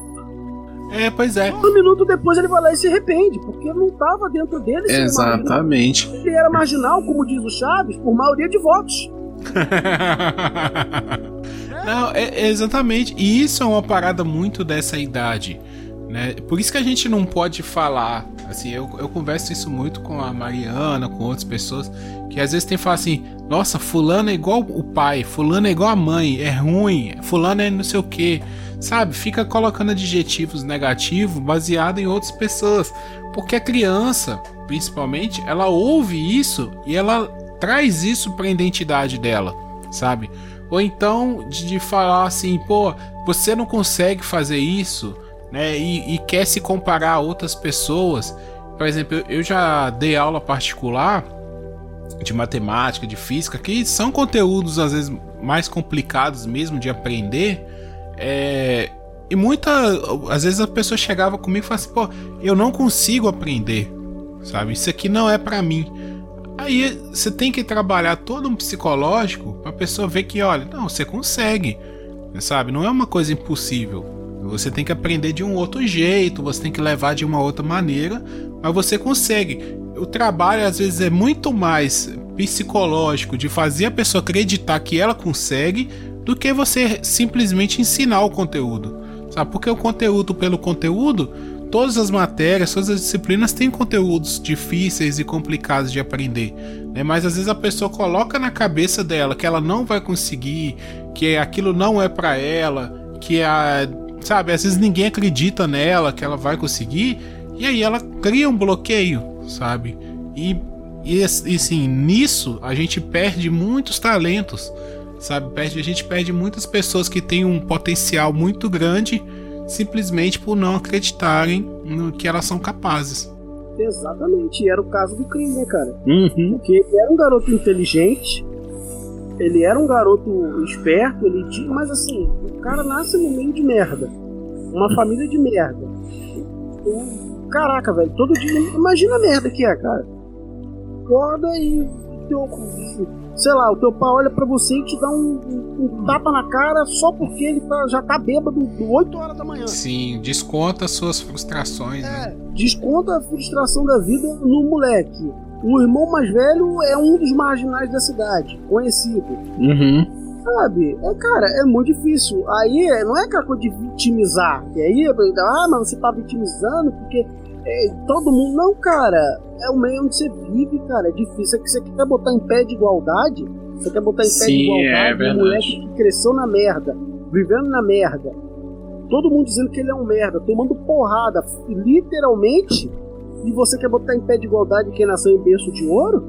É, pois é. Um minuto depois ele vai lá e se arrepende, porque não estava dentro dele. Exatamente. Ele era marginal, como diz o Chaves, por maioria de votos. Não, é, é exatamente. E isso é uma parada muito dessa idade, né? Por isso que a gente não pode falar. Assim, eu, eu converso isso muito com a Mariana, com outras pessoas, que às vezes tem que falar assim: nossa, fulano é igual o pai, fulano é igual a mãe, é ruim, fulano é não sei o que, sabe? Fica colocando adjetivos negativos baseado em outras pessoas, porque a criança, principalmente, ela ouve isso e ela traz isso pra identidade dela, sabe? Ou então de, de falar assim, pô, você não consegue fazer isso, né? E, e quer se comparar a outras pessoas. Por exemplo, eu, eu já dei aula particular de matemática, de física, que são conteúdos às vezes mais complicados mesmo de aprender. É, e muita, às vezes a pessoa chegava comigo e falava assim, pô, eu não consigo aprender, sabe? Isso aqui não é pra mim. Aí você tem que trabalhar todo um psicológico pra pessoa ver que, olha, não, você consegue, sabe? Não é uma coisa impossível. Você tem que aprender de um outro jeito, você tem que levar de uma outra maneira, mas você consegue. o trabalho às vezes é muito mais psicológico, de fazer a pessoa acreditar que ela consegue, do que você simplesmente ensinar o conteúdo, sabe? Porque o conteúdo pelo conteúdo, todas as matérias, todas as disciplinas têm conteúdos difíceis e complicados de aprender, né? Mas às vezes a pessoa coloca na cabeça dela que ela não vai conseguir, que aquilo não é pra ela, que a, sabe, às vezes ninguém acredita nela que ela vai conseguir, e aí ela cria um bloqueio, sabe? E, e, e assim, nisso a gente perde muitos talentos, sabe? Perde, a gente perde muitas pessoas que têm um potencial muito grande simplesmente por não acreditarem no que elas são capazes. Exatamente, e era o caso do Chris, né, cara? Uhum. Porque ele era um garoto inteligente, ele era um garoto esperto, ele tinha, mas assim, o cara nasce no meio de merda, uma família de merda. O, caraca, velho, todo dia, imagina a merda que é, cara. Acorda e teu, sei lá, o teu pai olha pra você e te dá um, um, um tapa na cara só porque ele tá, já tá bêbado oito horas da manhã. Sim, desconta suas frustrações, é, né? Desconta a frustração da vida no moleque. O irmão mais velho é um dos marginais da cidade, conhecido. Uhum. Sabe? É, cara, é muito difícil. Aí não é aquela coisa de vitimizar. E aí, ah, mas você tá vitimizando porque é, todo mundo. Não, cara. É o meio onde você vive, cara. É difícil. É que você quer botar em pé de igualdade. Você quer botar em pé Sim, de igualdade é um moleque que cresceu na merda, vivendo na merda. Todo mundo dizendo que ele é um merda, tomando porrada, literalmente. E você quer botar em pé de igualdade quem nasceu em berço de ouro?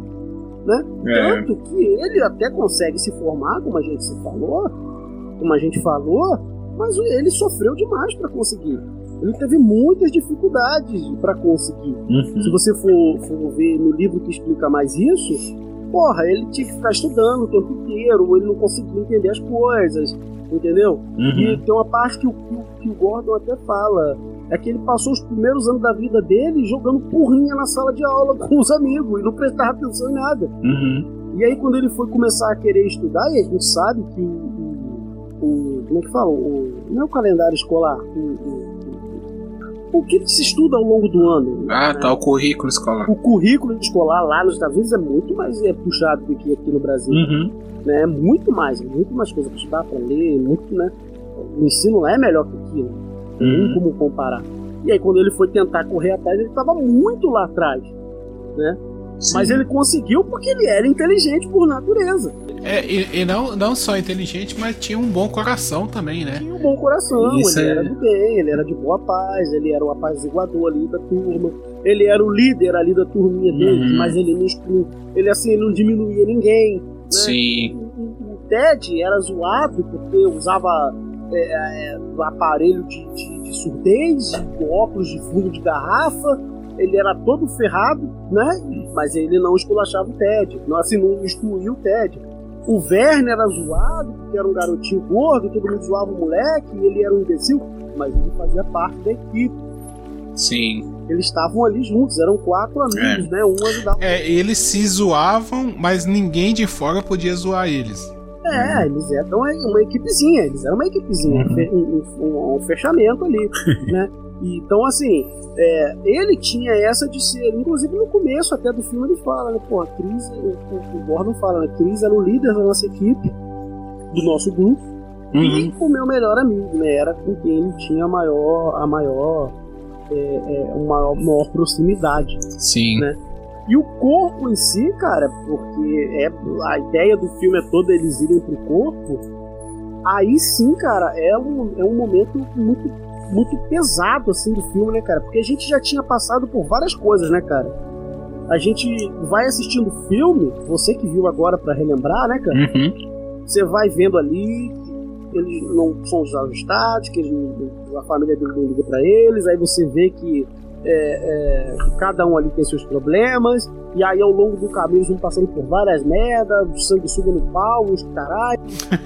Né? É. Tanto que ele até consegue se formar, como a gente se falou, como a gente falou, mas ele sofreu demais para conseguir. Ele teve muitas dificuldades para conseguir. Uhum. Se você for, for ver no livro que explica mais isso, porra, ele tinha que ficar estudando o tempo inteiro, ele não conseguia entender as coisas, entendeu? Uhum. E tem uma parte que o, que o Gordon até fala, é que ele passou os primeiros anos da vida dele jogando porrinha na sala de aula com os amigos e não prestava atenção em nada. Uhum. E aí quando ele foi começar a querer estudar, e a gente sabe que o, o, o como é que fala? O, não é o calendário escolar, o, o, o que se estuda ao longo do ano. Ah, né? tá, o currículo escolar. O currículo escolar lá nos Estados Unidos é muito mais é, puxado do que aqui no Brasil. Uhum. Né? É muito mais, muito mais coisa para estudar, para ler, muito, né? O ensino lá é melhor que aqui, né? Não tem Uhum. como comparar. E aí quando ele foi tentar correr atrás, ele estava muito lá atrás, né? Sim. Mas ele conseguiu porque ele era inteligente por natureza. É, e, e não, não só inteligente, mas tinha um bom coração também, né? Tinha um bom coração, Isso ele é- era do bem, ele era de boa paz, ele era o apaziguador ali da turma, ele era o líder ali da turminha dele, Uhum. mas ele não excluía, ele assim, ele não diminuía ninguém, né? Sim. O, o- o Ted era zoado porque usava é, é, o aparelho de, de, de surdez, óculos de fundo de garrafa, ele era todo ferrado, né? Mas ele não esculachava o Ted, não, assim, não excluía o Ted. O Werner era zoado, porque era um garotinho gordo, todo mundo zoava o moleque, e ele era um imbecil, mas ele fazia parte da equipe. Sim. Eles estavam ali juntos, eram quatro amigos, né? Um ajudava. É, eles se zoavam, mas ninguém de fora podia zoar eles. É, eles eram uma, uma equipezinha, eles eram uma equipezinha, Uhum. fe- um, um- um fechamento ali, né? E, então, assim, é, ele tinha essa de ser, inclusive no começo até do filme ele fala, né? Pô, a Cris, o, o, o Gordon fala, né? Cris era o líder da nossa equipe, do nosso grupo, e o meu melhor amigo, né? Era com quem ele tinha a maior, a maior, é, é, uma maior, maior proximidade. Sim. Né? E o corpo em si, cara, porque é, a ideia do filme é toda eles irem pro corpo, aí sim, cara, é um, é um momento muito, muito pesado, assim, do filme, né, cara? Porque a gente já tinha passado por várias coisas, né, cara? A gente vai assistindo o filme, você que viu agora pra relembrar, né, cara? Uhum. Você vai vendo ali que eles não são ajustados, que eles não- a família dele não liga pra eles, aí você vê que é, é, cada um ali tem seus problemas, e aí ao longo do caminho eles vão passando por várias merdas, sanguessuga no pau, os caralho,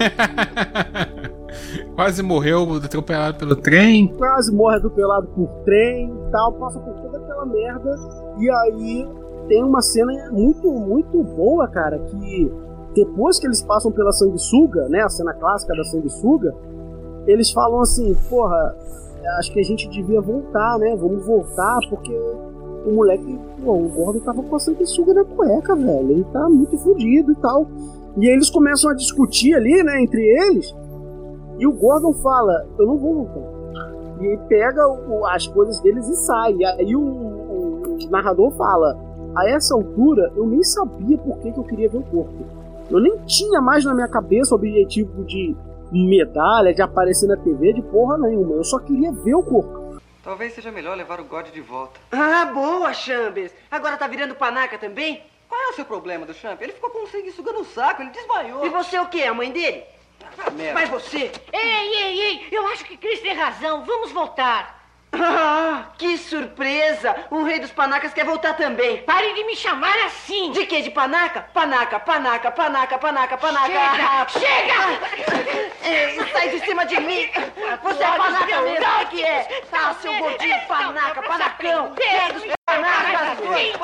Quase morreu atropelado pelo trem. quase morre atropelado por trem e tal, passa por toda aquela merda, e aí tem uma cena muito, muito boa, cara, que depois que eles passam pela sanguessuga, né, a cena clássica da sanguessuga, eles falam assim, porra, acho que a gente devia voltar, né, vamos voltar, porque o moleque, pô, o Gordon tava com a sanguessuga na cueca, velho. Ele tá muito fodido e tal. E aí eles começam a discutir ali, né, entre eles. E o Gordon fala, eu não vou voltar. E aí pega o, as coisas deles e sai. E aí o, o, o narrador fala, a essa altura eu nem sabia por que, que eu queria ver o corpo. Eu nem tinha mais na minha cabeça o objetivo de medalha, de aparecer na T V, de porra nenhuma. Eu só queria ver o corpo. Talvez seja melhor levar o God de volta. Ah, boa, Chambers. Agora tá virando panaca também? Qual é o seu problema do Champ? Ele ficou com sanguessuga no saco, ele desmaiou. E você o quê? A mãe dele? Ah, merda. Mas você... Ei, ei, ei, eu acho que Chris tem razão. Vamos voltar. Ah, que surpresa! O rei dos panacas quer voltar também. Pare de me chamar assim. De quê? De panaca? Panaca, panaca, panaca, panaca, panaca. Chega! Chega! Ei, sai de cima de mim! Você é panaca mesmo, o que é? Tá, seu gordinho panaca, panacão! Rei dos panacas!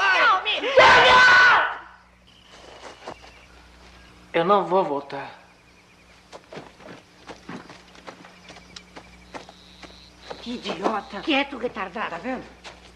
Eu não vou voltar. Que idiota. Quieto, retardado. Tá vendo?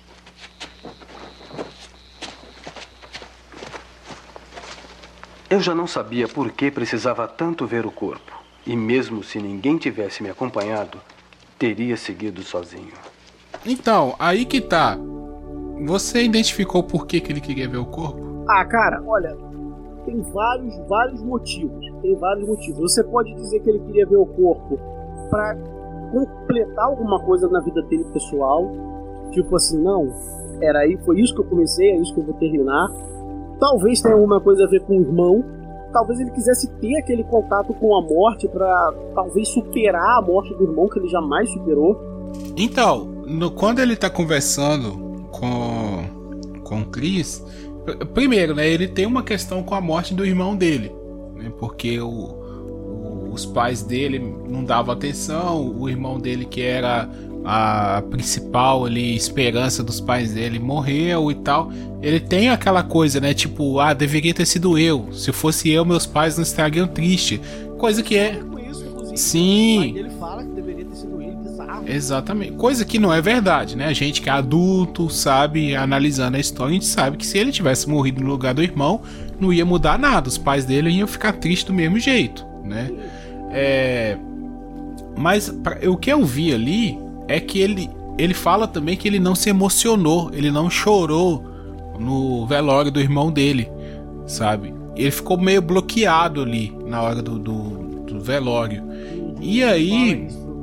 Eu já não sabia por que precisava tanto ver o corpo. E mesmo se ninguém tivesse me acompanhado, teria seguido sozinho. Então, aí que tá. Você identificou por que, que ele queria ver o corpo? Ah, cara, olha, tem vários, vários motivos. Tem vários motivos. Você pode dizer que ele queria ver o corpo pra completar alguma coisa na vida dele pessoal. Tipo assim, não, era aí, foi isso que eu comecei, é isso que eu vou terminar. Talvez tenha alguma coisa a ver com o irmão. Talvez ele quisesse ter aquele contato com a morte pra talvez superar a morte do irmão que ele jamais superou. Então, no, quando ele tá conversando com, com o Chris, primeiro, né, ele tem uma questão com a morte do irmão dele, né, porque o os pais dele não davam atenção, o irmão dele, que era a principal ali, esperança dos pais dele, morreu e tal. Ele tem aquela coisa, né, tipo, ah, deveria ter sido eu, se fosse eu, meus pais não estariam tristes, coisa que é... Sim. Ele fala que deveria ter sido ele, bizarro. Exatamente, coisa que não é verdade, né, a gente que é adulto, sabe, analisando a história, a gente sabe que se ele tivesse morrido no lugar do irmão, não ia mudar nada, os pais dele iam ficar tristes do mesmo jeito, né. É, mas pra, o que eu vi ali é que ele, ele fala também que ele não se emocionou, ele não chorou no velório do irmão dele, sabe? Ele ficou meio bloqueado ali na hora do, do, do velório. E aí,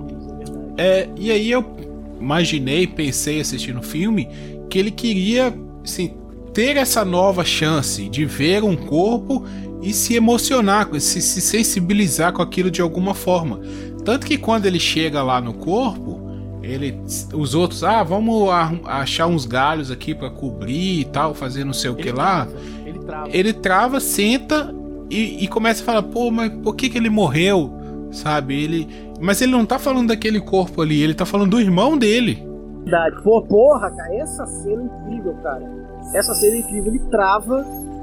é, e aí eu imaginei, pensei assistindo o filme, que ele queria, assim, ter essa nova chance de ver um corpo e se emocionar, se, se sensibilizar com aquilo de alguma forma. Tanto que quando ele chega lá no corpo, ele, os outros, ah, vamos achar uns galhos aqui pra cobrir e tal, fazer não sei o que lá. Ele trava. Ele trava, senta e, e começa a falar, pô, mas por que que ele morreu? Sabe, ele... Mas ele não tá falando daquele corpo ali, ele tá falando do irmão dele. Verdade. Pô, porra, cara, essa cena é incrível, cara. Essa cena é incrível, ele trava,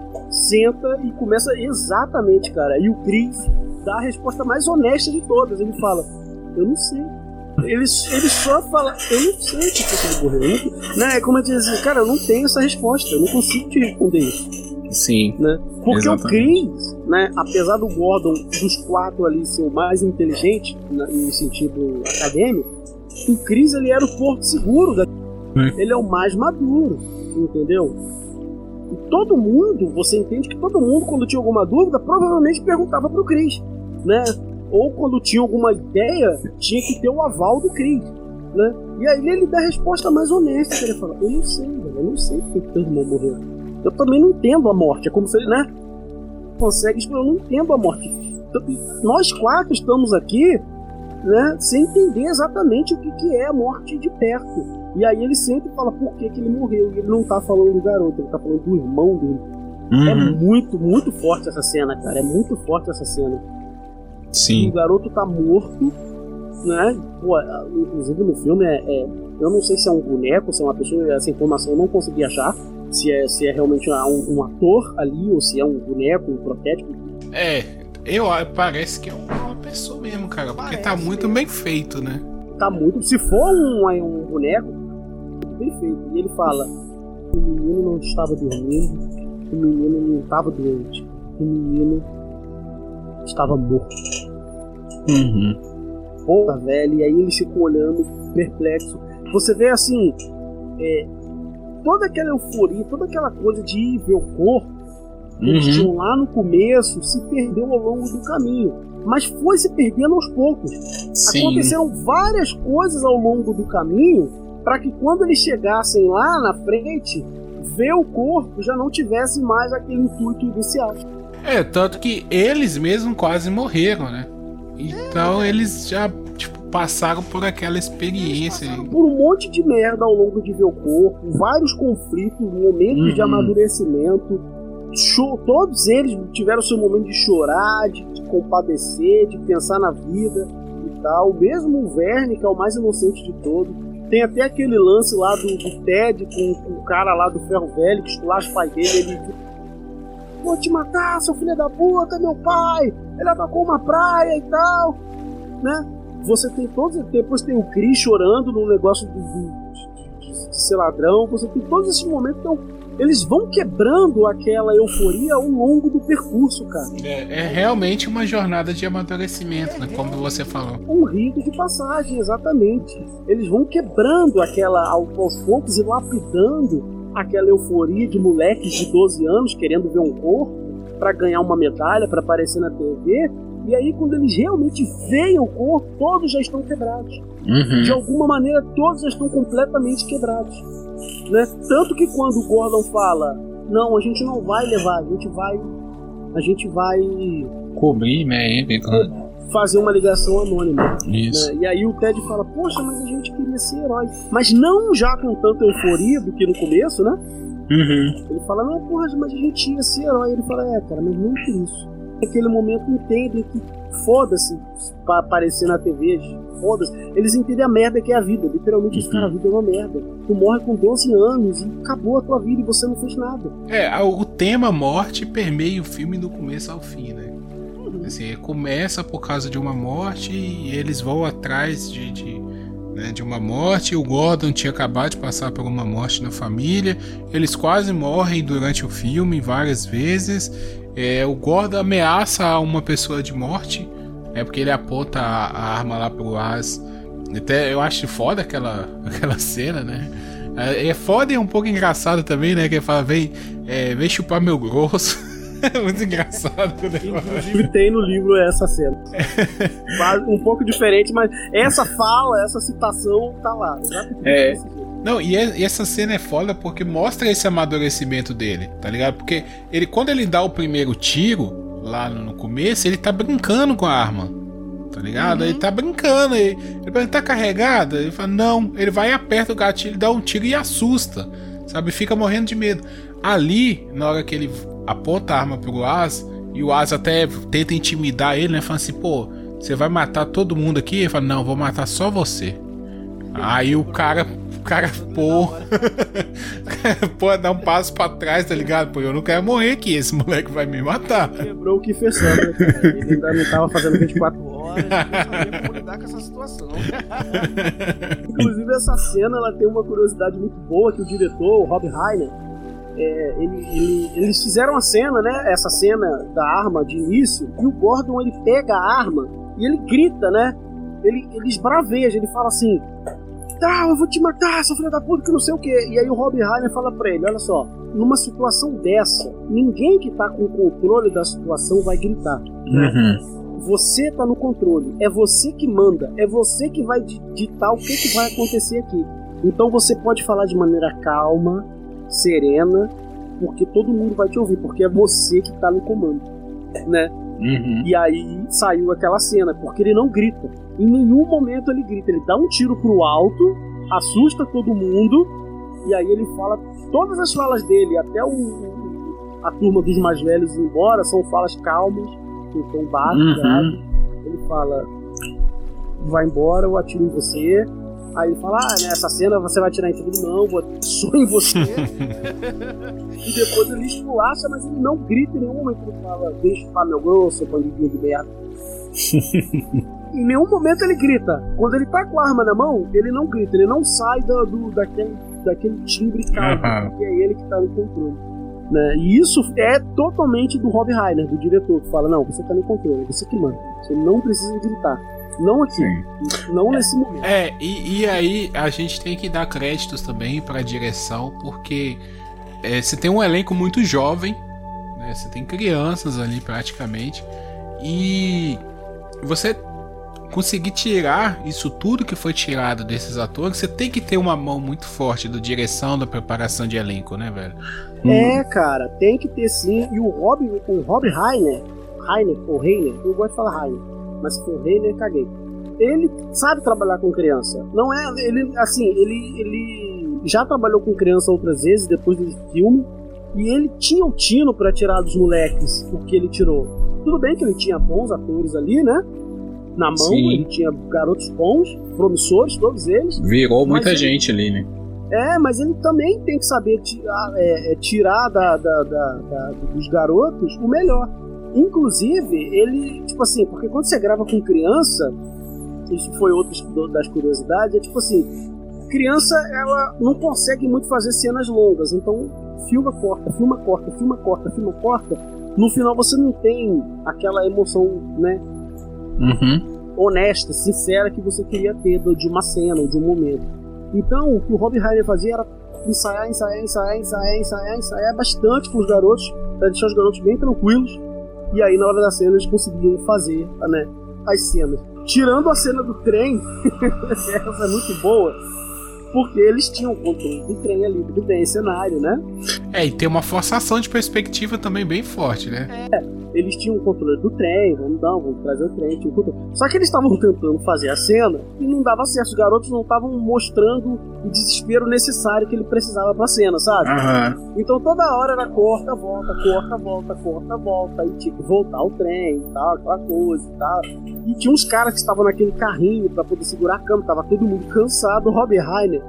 senta e começa exatamente, cara. E o Chris dá a resposta mais honesta de todas. Ele fala, eu não sei. Ele, ele só fala, eu não sei por que ele morreu. Eu não, né? Como eu disse, cara, eu não tenho essa resposta, eu não consigo te responder isso. Sim. Né? Porque exatamente. O Chris, né, apesar do Gordon, dos quatro ali, ser o mais inteligente, né, no sentido acadêmico, o Chris, ele era o porto seguro. Da... É. Ele é o mais maduro, entendeu? E todo mundo, você entende que todo mundo, quando tinha alguma dúvida, provavelmente perguntava pro Chris, né? Ou quando tinha alguma ideia, tinha que ter o aval do Chris, né? E aí ele dá a resposta mais honesta, que ele fala, eu não sei, velho, eu não sei porque o teu irmão morreu. Eu também não entendo a morte, é como se ele, né? Consegue explicar, eu não entendo a morte. Nós quatro estamos aqui, né, sem entender exatamente o que, que é a morte de perto. E aí ele sempre fala por que, que ele morreu. E ele não tá falando do garoto, ele tá falando do irmão dele. Uhum. É muito, muito forte essa cena, cara. É muito forte essa cena. Sim. O garoto tá morto, né? Pô, inclusive no filme é, é. Eu não sei se é um boneco, se é uma pessoa. Essa informação eu não consegui achar. Se é, se é realmente um, um ator ali, ou se é um boneco, um protétipo. É, eu parece que é uma pessoa mesmo, cara. Porque parece tá muito mesmo. Bem feito, né? Tá muito. Se for um, um boneco, muito bem feito. E ele fala: O menino não estava dormindo, o menino não estava doente, o menino estava morto. Uhum. Porra, velho, e aí eles ficam olhando, perplexo. Você vê assim, é, toda aquela euforia, toda aquela coisa de ir ver o corpo, que eles tinham lá no começo, se perdeu ao longo do caminho. Mas foi se perdendo aos poucos. Sim. Aconteceram várias coisas ao longo do caminho para que quando eles chegassem lá na frente, ver o corpo já não tivesse mais aquele intuito inicial. É, tanto que eles mesmos quase morreram, né? Então é. eles já tipo, passaram por aquela experiência. Passaram por um monte de merda ao longo de ver o corpo, vários conflitos, momentos uhum. de amadurecimento. Show, todos eles tiveram seu momento de chorar, de, de compadecer, de pensar na vida e tal. Mesmo o Verne, que é o mais inocente de todos. Tem até aquele lance lá do, do Ted com, com o cara lá do Ferro Velho que esculacha o pai dele. Ele vou te matar, seu filho da puta, meu pai. Ele atacou uma praia e tal, né? Você tem todos, depois tem o Chris chorando no negócio do, do, de, de ser ladrão. Você tem todos esses momentos, então eles vão quebrando aquela euforia ao longo do percurso, cara. É, é realmente uma jornada de amadurecimento, é, né? Como você falou. Um rito de passagem, exatamente. Eles vão quebrando aquela, aos poucos, e lapidando aquela euforia de moleques de doze anos querendo ver um corpo para ganhar uma medalha, para aparecer na T V. E aí, quando eles realmente veem o corpo, todos já estão quebrados. Uhum. De alguma maneira, todos já estão completamente quebrados. Né? Tanto que quando o Gordon fala, não, a gente não vai levar, a gente vai a gente vai cobrir, né, fazer uma ligação anônima. Isso. Né? E aí o Ted fala, poxa, mas a gente queria ser herói, mas não já com tanta euforia do que no começo, né? Uhum. Ele fala, não, porra, mas a gente ia ser herói. Ele fala, é, cara, mas não por isso. Naquele momento entendem que foda-se pra aparecer na T V, foda-se. Eles entendem a merda que é a vida. Literalmente, os caras, a vida é uma merda. Tu morre com doze anos e acabou a tua vida e você não fez nada. É, o tema morte permeia o filme do começo ao fim, né? Uhum. Assim, começa por causa de uma morte e eles vão atrás de, de, né, de uma morte. O Gordon tinha acabado de passar por uma morte na família. Eles quase morrem durante o filme várias vezes. É, o Gordon ameaça uma pessoa de morte, é porque ele aponta a, a arma lá pro As. Até eu acho foda aquela, aquela cena, né? É, é foda e é um pouco engraçado também, né? Que ele fala, vem, é, vem chupar meu grosso. É muito engraçado. Inclusive tem no livro essa cena. Um pouco diferente, mas essa fala, essa citação tá lá. É. Não, e, é, e essa cena é foda porque mostra esse amadurecimento dele, tá ligado? Porque ele, quando ele dá o primeiro tiro, lá no, no começo, ele tá brincando com a arma, tá ligado? Uhum. Ele tá brincando, ele, ele pergunta, tá carregada? Ele fala, não. Ele vai e aperta o gatilho, dá um tiro e assusta, sabe? Fica morrendo de medo. Ali, na hora que ele aponta a arma pro As, e o As até tenta intimidar ele, né? Fala assim, pô, você vai matar todo mundo aqui? Ele fala, não, vou matar só você. Aí o cara... O cara, pô, pô, dá um passo pra trás, tá ligado? Pô, eu não quero morrer aqui, esse moleque vai me matar. Quebrou o que fez, né? Ele ainda não tava fazendo vinte e quatro horas, não sabia como lidar com essa situação. Inclusive, essa cena, ela tem uma curiosidade muito boa, que o diretor, o Rob Reiner, é, ele, ele, eles fizeram a cena, né? Essa cena da arma de início, e o Gordon, ele pega a arma e ele grita, né? Ele, ele esbraveja, ele fala assim... Ah, eu vou te matar, seu filho da puta, que não sei o que. E aí o Rob Reiner fala pra ele, olha só, numa situação dessa, ninguém que tá com o controle da situação vai gritar. Uhum. Você tá no controle, é você que manda, é você que vai ditar o que, que vai acontecer aqui. Então você pode falar de maneira calma, serena, porque todo mundo vai te ouvir, porque é você que tá no comando, né? Uhum. E aí saiu aquela cena, porque ele não grita. Em nenhum momento ele grita, ele dá um tiro pro alto, assusta todo mundo, e aí ele fala, todas as falas dele, até o, a turma dos mais velhos ir embora, são falas calmas, com tom baixo, uhum. grave. Ele fala, vai embora, eu atiro em você. Aí ele fala, ah, nessa cena você vai atirar em tudo, não, vou só em você. E depois ele esculacha, mas ele não grita em nenhum momento. Ele fala, deixa chupar meu grosso, bandidinho de merda. Em nenhum momento ele grita. Quando ele tá com a arma na mão, ele não grita, ele não sai do, do, daquele, daquele timbre calmo, Uhum. que é ele que tá no controle. Né? E isso é totalmente do Rob Reiner, do diretor, que fala, não, você tá no controle, você que manda, você não precisa gritar. Não aqui, Sim. não nesse momento. É, e, e aí a gente tem que dar créditos também pra direção, porque é, você tem um elenco muito jovem, né? Você tem crianças ali praticamente, e você conseguir tirar isso tudo que foi tirado desses atores, você tem que ter uma mão muito forte da direção, da preparação de elenco, né, velho? É, hum. cara, tem que ter sim. E o Rob, o Rob Reiner, Reiner ou Reiner, eu gosto de falar Reiner, mas se for Reiner, caguei. Ele sabe trabalhar com criança. Não é, ele, assim, ele, ele já trabalhou com criança outras vezes depois do filme, e ele tinha o tino pra tirar dos moleques o que ele tirou. Tudo bem que ele tinha bons atores ali, né? Na mão, Sim. ele tinha garotos bons, promissores, todos eles. Virou muita ele, gente ali, né? É, mas ele também tem que saber tirar, é, é, tirar da, da, da, da, dos garotos o melhor. Inclusive, ele, tipo assim, porque quando você grava com criança, isso foi outra das curiosidades, é tipo assim, criança, ela não consegue muito fazer cenas longas, então filma, corta, filma, corta, filma, corta, filma, corta. No final você não tem aquela emoção, né? Uhum. honesta, sincera que você queria ter de uma cena ou de um momento. Então o que o Rob Reiner fazia era ensaiar, ensaiar, ensaiar, ensaiar, ensaiar, ensaiar bastante com os garotos, para deixar os garotos bem tranquilos, e aí na hora da cena eles conseguiam fazer, né, as cenas. Tirando a cena do trem, essa é muito boa, porque eles tinham o controle do trem ali, do trem, cenário, né? É, e tem uma forçação de perspectiva também bem forte, né? É, eles tinham o controle do trem, vamos dar, vamos trazer o trem, tinha o controle. Só que eles estavam tentando fazer a cena e não dava certo, os garotos não estavam mostrando o desespero necessário que ele precisava pra cena, sabe? Uhum. Então toda hora era corta, volta, corta, volta, corta, volta, e tinha que voltar o trem e tal, aquela coisa e tal. E tinha uns caras que estavam naquele carrinho pra poder segurar a câmera, tava todo mundo cansado, o Rob Reiner.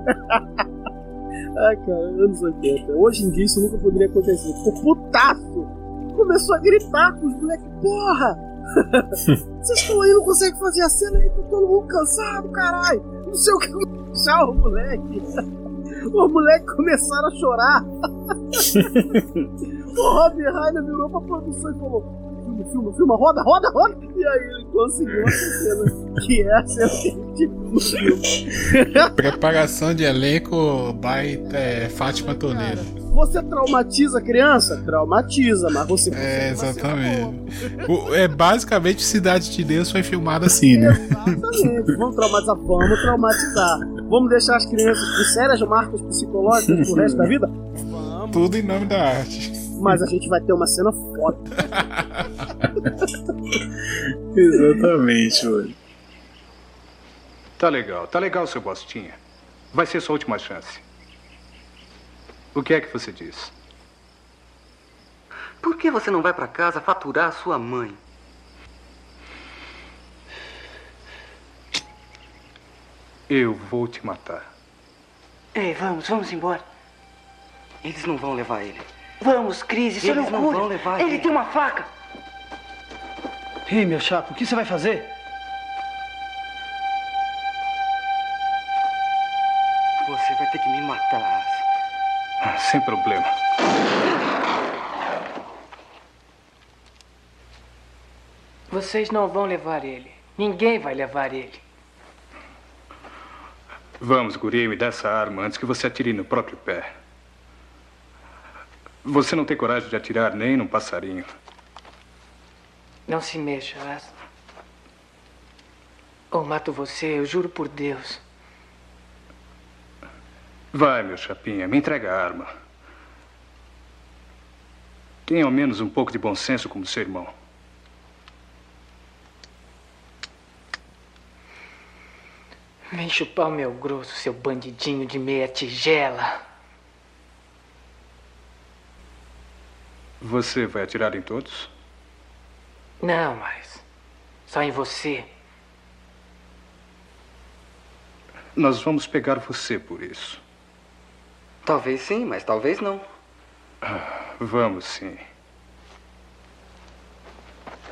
Ai, cara, anos oitenta. Hoje em dia isso nunca poderia acontecer. O putaço começou a gritar com os moleques: porra! Vocês estão aí, não conseguem fazer a cena aí, tá todo mundo cansado, caralho! Não sei o que deixar o moleque. Os moleques começaram a chorar. O Rob Reiner virou pra produção e falou: filma, filma, filma, roda, roda, roda. E aí ele conseguiu essa cena, que é a cena que a gente viu no filme. Preparação de elenco by é, Fátima Torneira. Você traumatiza a criança? Traumatiza, mas você... É, exatamente. O, é, basicamente, Cidade de Deus foi filmado assim, né? Exatamente. Vamos traumatizar, vamos traumatizar. Vamos deixar as crianças com sérias marcas psicológicas pro resto da vida? Vamos. Tudo em nome da arte. Mas a gente vai ter uma cena foda. Exatamente, olha. Tá legal, tá legal, seu Bostinha. Vai ser sua última chance. O que é que você diz? Por que você não vai pra casa faturar a sua mãe? Eu vou te matar. Ei, vamos, vamos embora. Eles não vão levar ele. Vamos, Cris, isso é Eles não loucura. vão levar ele. ele. tem uma faca. Ei, meu chapa, o que você vai fazer? Você vai ter que me matar. Ah, sem problema. Vocês não vão levar ele. Ninguém vai levar ele. Vamos, guri, me dá essa arma antes que você atire no próprio pé. Você não tem coragem de atirar nem num passarinho. Não se mexa, Asa. Ou mato você, eu juro por Deus. Vai, meu chapinha, me entrega a arma. Tenha ao menos um pouco de bom senso como seu irmão. Vem chupar o meu grosso, seu bandidinho de meia tigela. Você vai atirar em todos? Não, mas só em você. Nós vamos pegar você por isso. Talvez sim, mas talvez não. Ah, vamos sim.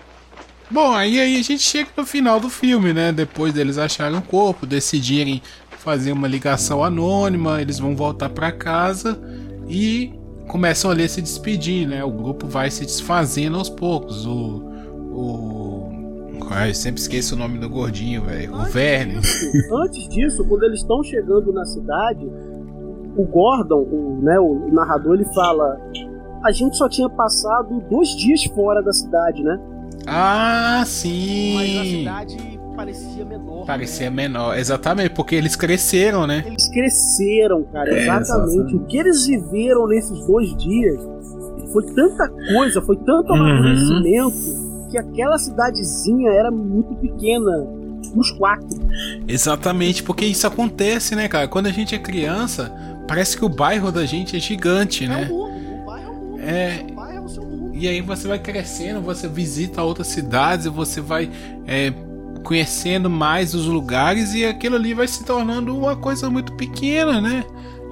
Bom, aí, aí a gente chega no final do filme, né? Depois deles acharem o corpo, decidirem fazer uma ligação anônima, eles vão voltar pra casa e começam ali a se despedir, né? O grupo vai se desfazendo aos poucos. O... o... Ai, eu sempre esqueço o nome do gordinho, velho. O Verne. Antes disso, quando eles estão chegando na cidade, o Gordon, o, né, o narrador, ele fala: a gente só tinha passado dois dias fora da cidade, né? Ah, sim. Mas a cidade parecia menor. Parecia né? menor, exatamente, porque eles cresceram, né? Eles cresceram, cara, É, exatamente. exatamente. O que eles viveram nesses dois dias foi tanta coisa, foi tanto Uhum. amadurecimento, que aquela cidadezinha era muito pequena nos quatro. Exatamente, porque isso acontece, né, cara? Quando a gente é criança, parece que o bairro da gente é gigante, né? É o mundo, o bairro é o mundo. É. O bairro é o seu mundo. E aí você vai crescendo, você visita outras cidades, e você vai é, conhecendo mais os lugares, e aquilo ali vai se tornando uma coisa muito pequena, né?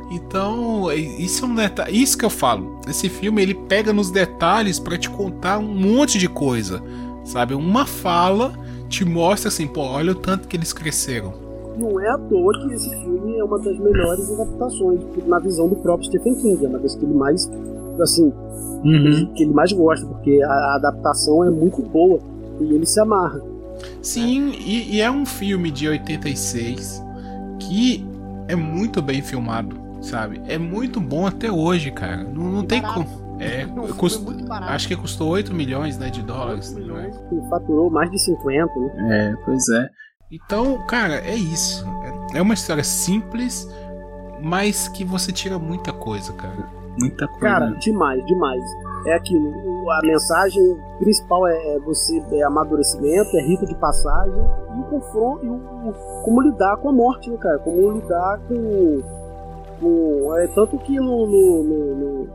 Então, isso é um detalhe, isso que eu falo. Esse filme, ele pega nos detalhes pra te contar um monte de coisa, sabe? Uma fala te mostra assim, pô, olha o tanto que eles cresceram. Não é à toa que esse filme é uma das melhores adaptações na visão do próprio Stephen King. É uma das que ele mais, assim, Uhum. que ele mais gosta, porque a adaptação é muito boa e ele se amarra. Sim, e, e é um filme de oitenta e seis que é muito bem filmado, sabe? É muito bom até hoje, cara. Não, não tem como. É, cust... acho que custou oito milhões, né, de dólares. E faturou mais de cinquenta, né? É, pois é. Então, cara, é isso. É uma história simples, mas que você tira muita coisa, cara. Muita coisa. Cara, demais, demais. É aquilo. o- A mensagem principal é é você é amadurecimento, é rito de passagem e o confronto e o, o- como lidar com a morte, né, cara? Como lidar com, com é, tanto que no, no- no- no-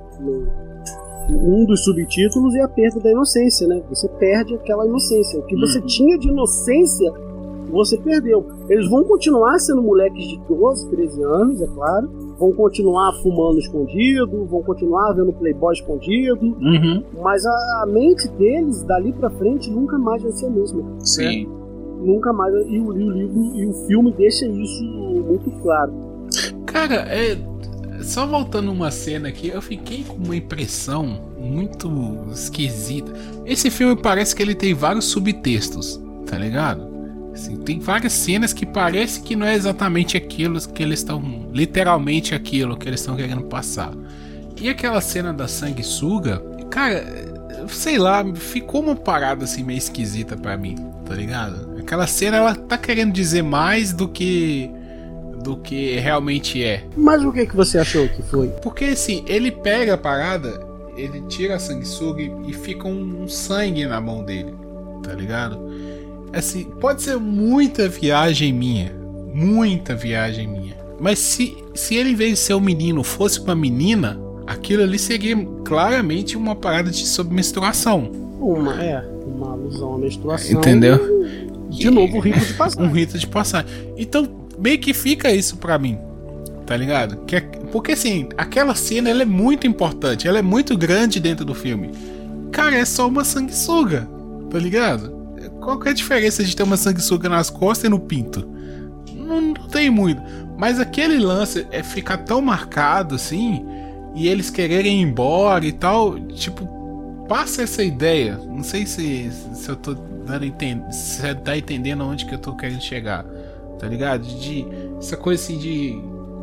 no- um dos subtítulos é a perda da inocência, né? Você perde aquela inocência. O que você Uhum. tinha de inocência, você perdeu. Eles vão continuar sendo moleques de doze, treze anos, é claro. Vão continuar fumando escondido, vão continuar vendo Playboy escondido. Uhum. Mas a, a mente deles, dali pra frente, nunca mais vai ser a mesma. Sim. Né? Nunca mais. E o, e o livro e o filme deixa isso muito claro. Cara, é. Só voltando uma cena aqui, eu fiquei com uma impressão muito esquisita. Esse filme parece que ele tem vários subtextos, tá ligado? Assim, tem várias cenas que parece que não é exatamente aquilo que eles estão. Literalmente aquilo que eles estão querendo passar. E aquela cena da sanguessuga, cara, sei lá, ficou uma parada assim meio esquisita pra mim, tá ligado? Aquela cena ela tá querendo dizer mais do que. do que realmente é. Mas o que, que você achou que foi? Porque assim, ele pega a parada, ele tira a sanguessuga e, e fica um, um sangue na mão dele, tá ligado? Assim, pode ser muita viagem minha, muita viagem minha. Mas se, se ele, em vez de ser um menino, fosse uma menina, aquilo ali seria claramente uma parada de sobre menstruação. Uma, é, uma alusão à menstruação. Entendeu? De novo, o rito de passagem. Um rito de passagem. Então, meio que fica isso pra mim, tá ligado? Que é, porque assim, aquela cena ela é muito importante, ela é muito grande dentro do filme. Cara, é só uma sanguessuga, tá ligado? Qual que é a diferença de ter uma sanguessuga nas costas e no pinto? Não, não tem muito. Mas aquele lance é ficar tão marcado assim, e eles quererem ir embora e tal, tipo, passa essa ideia. Não sei se, se eu tô dando a entender, se você tá entendendo onde que eu tô querendo chegar. Tá ligado? De essa coisa assim de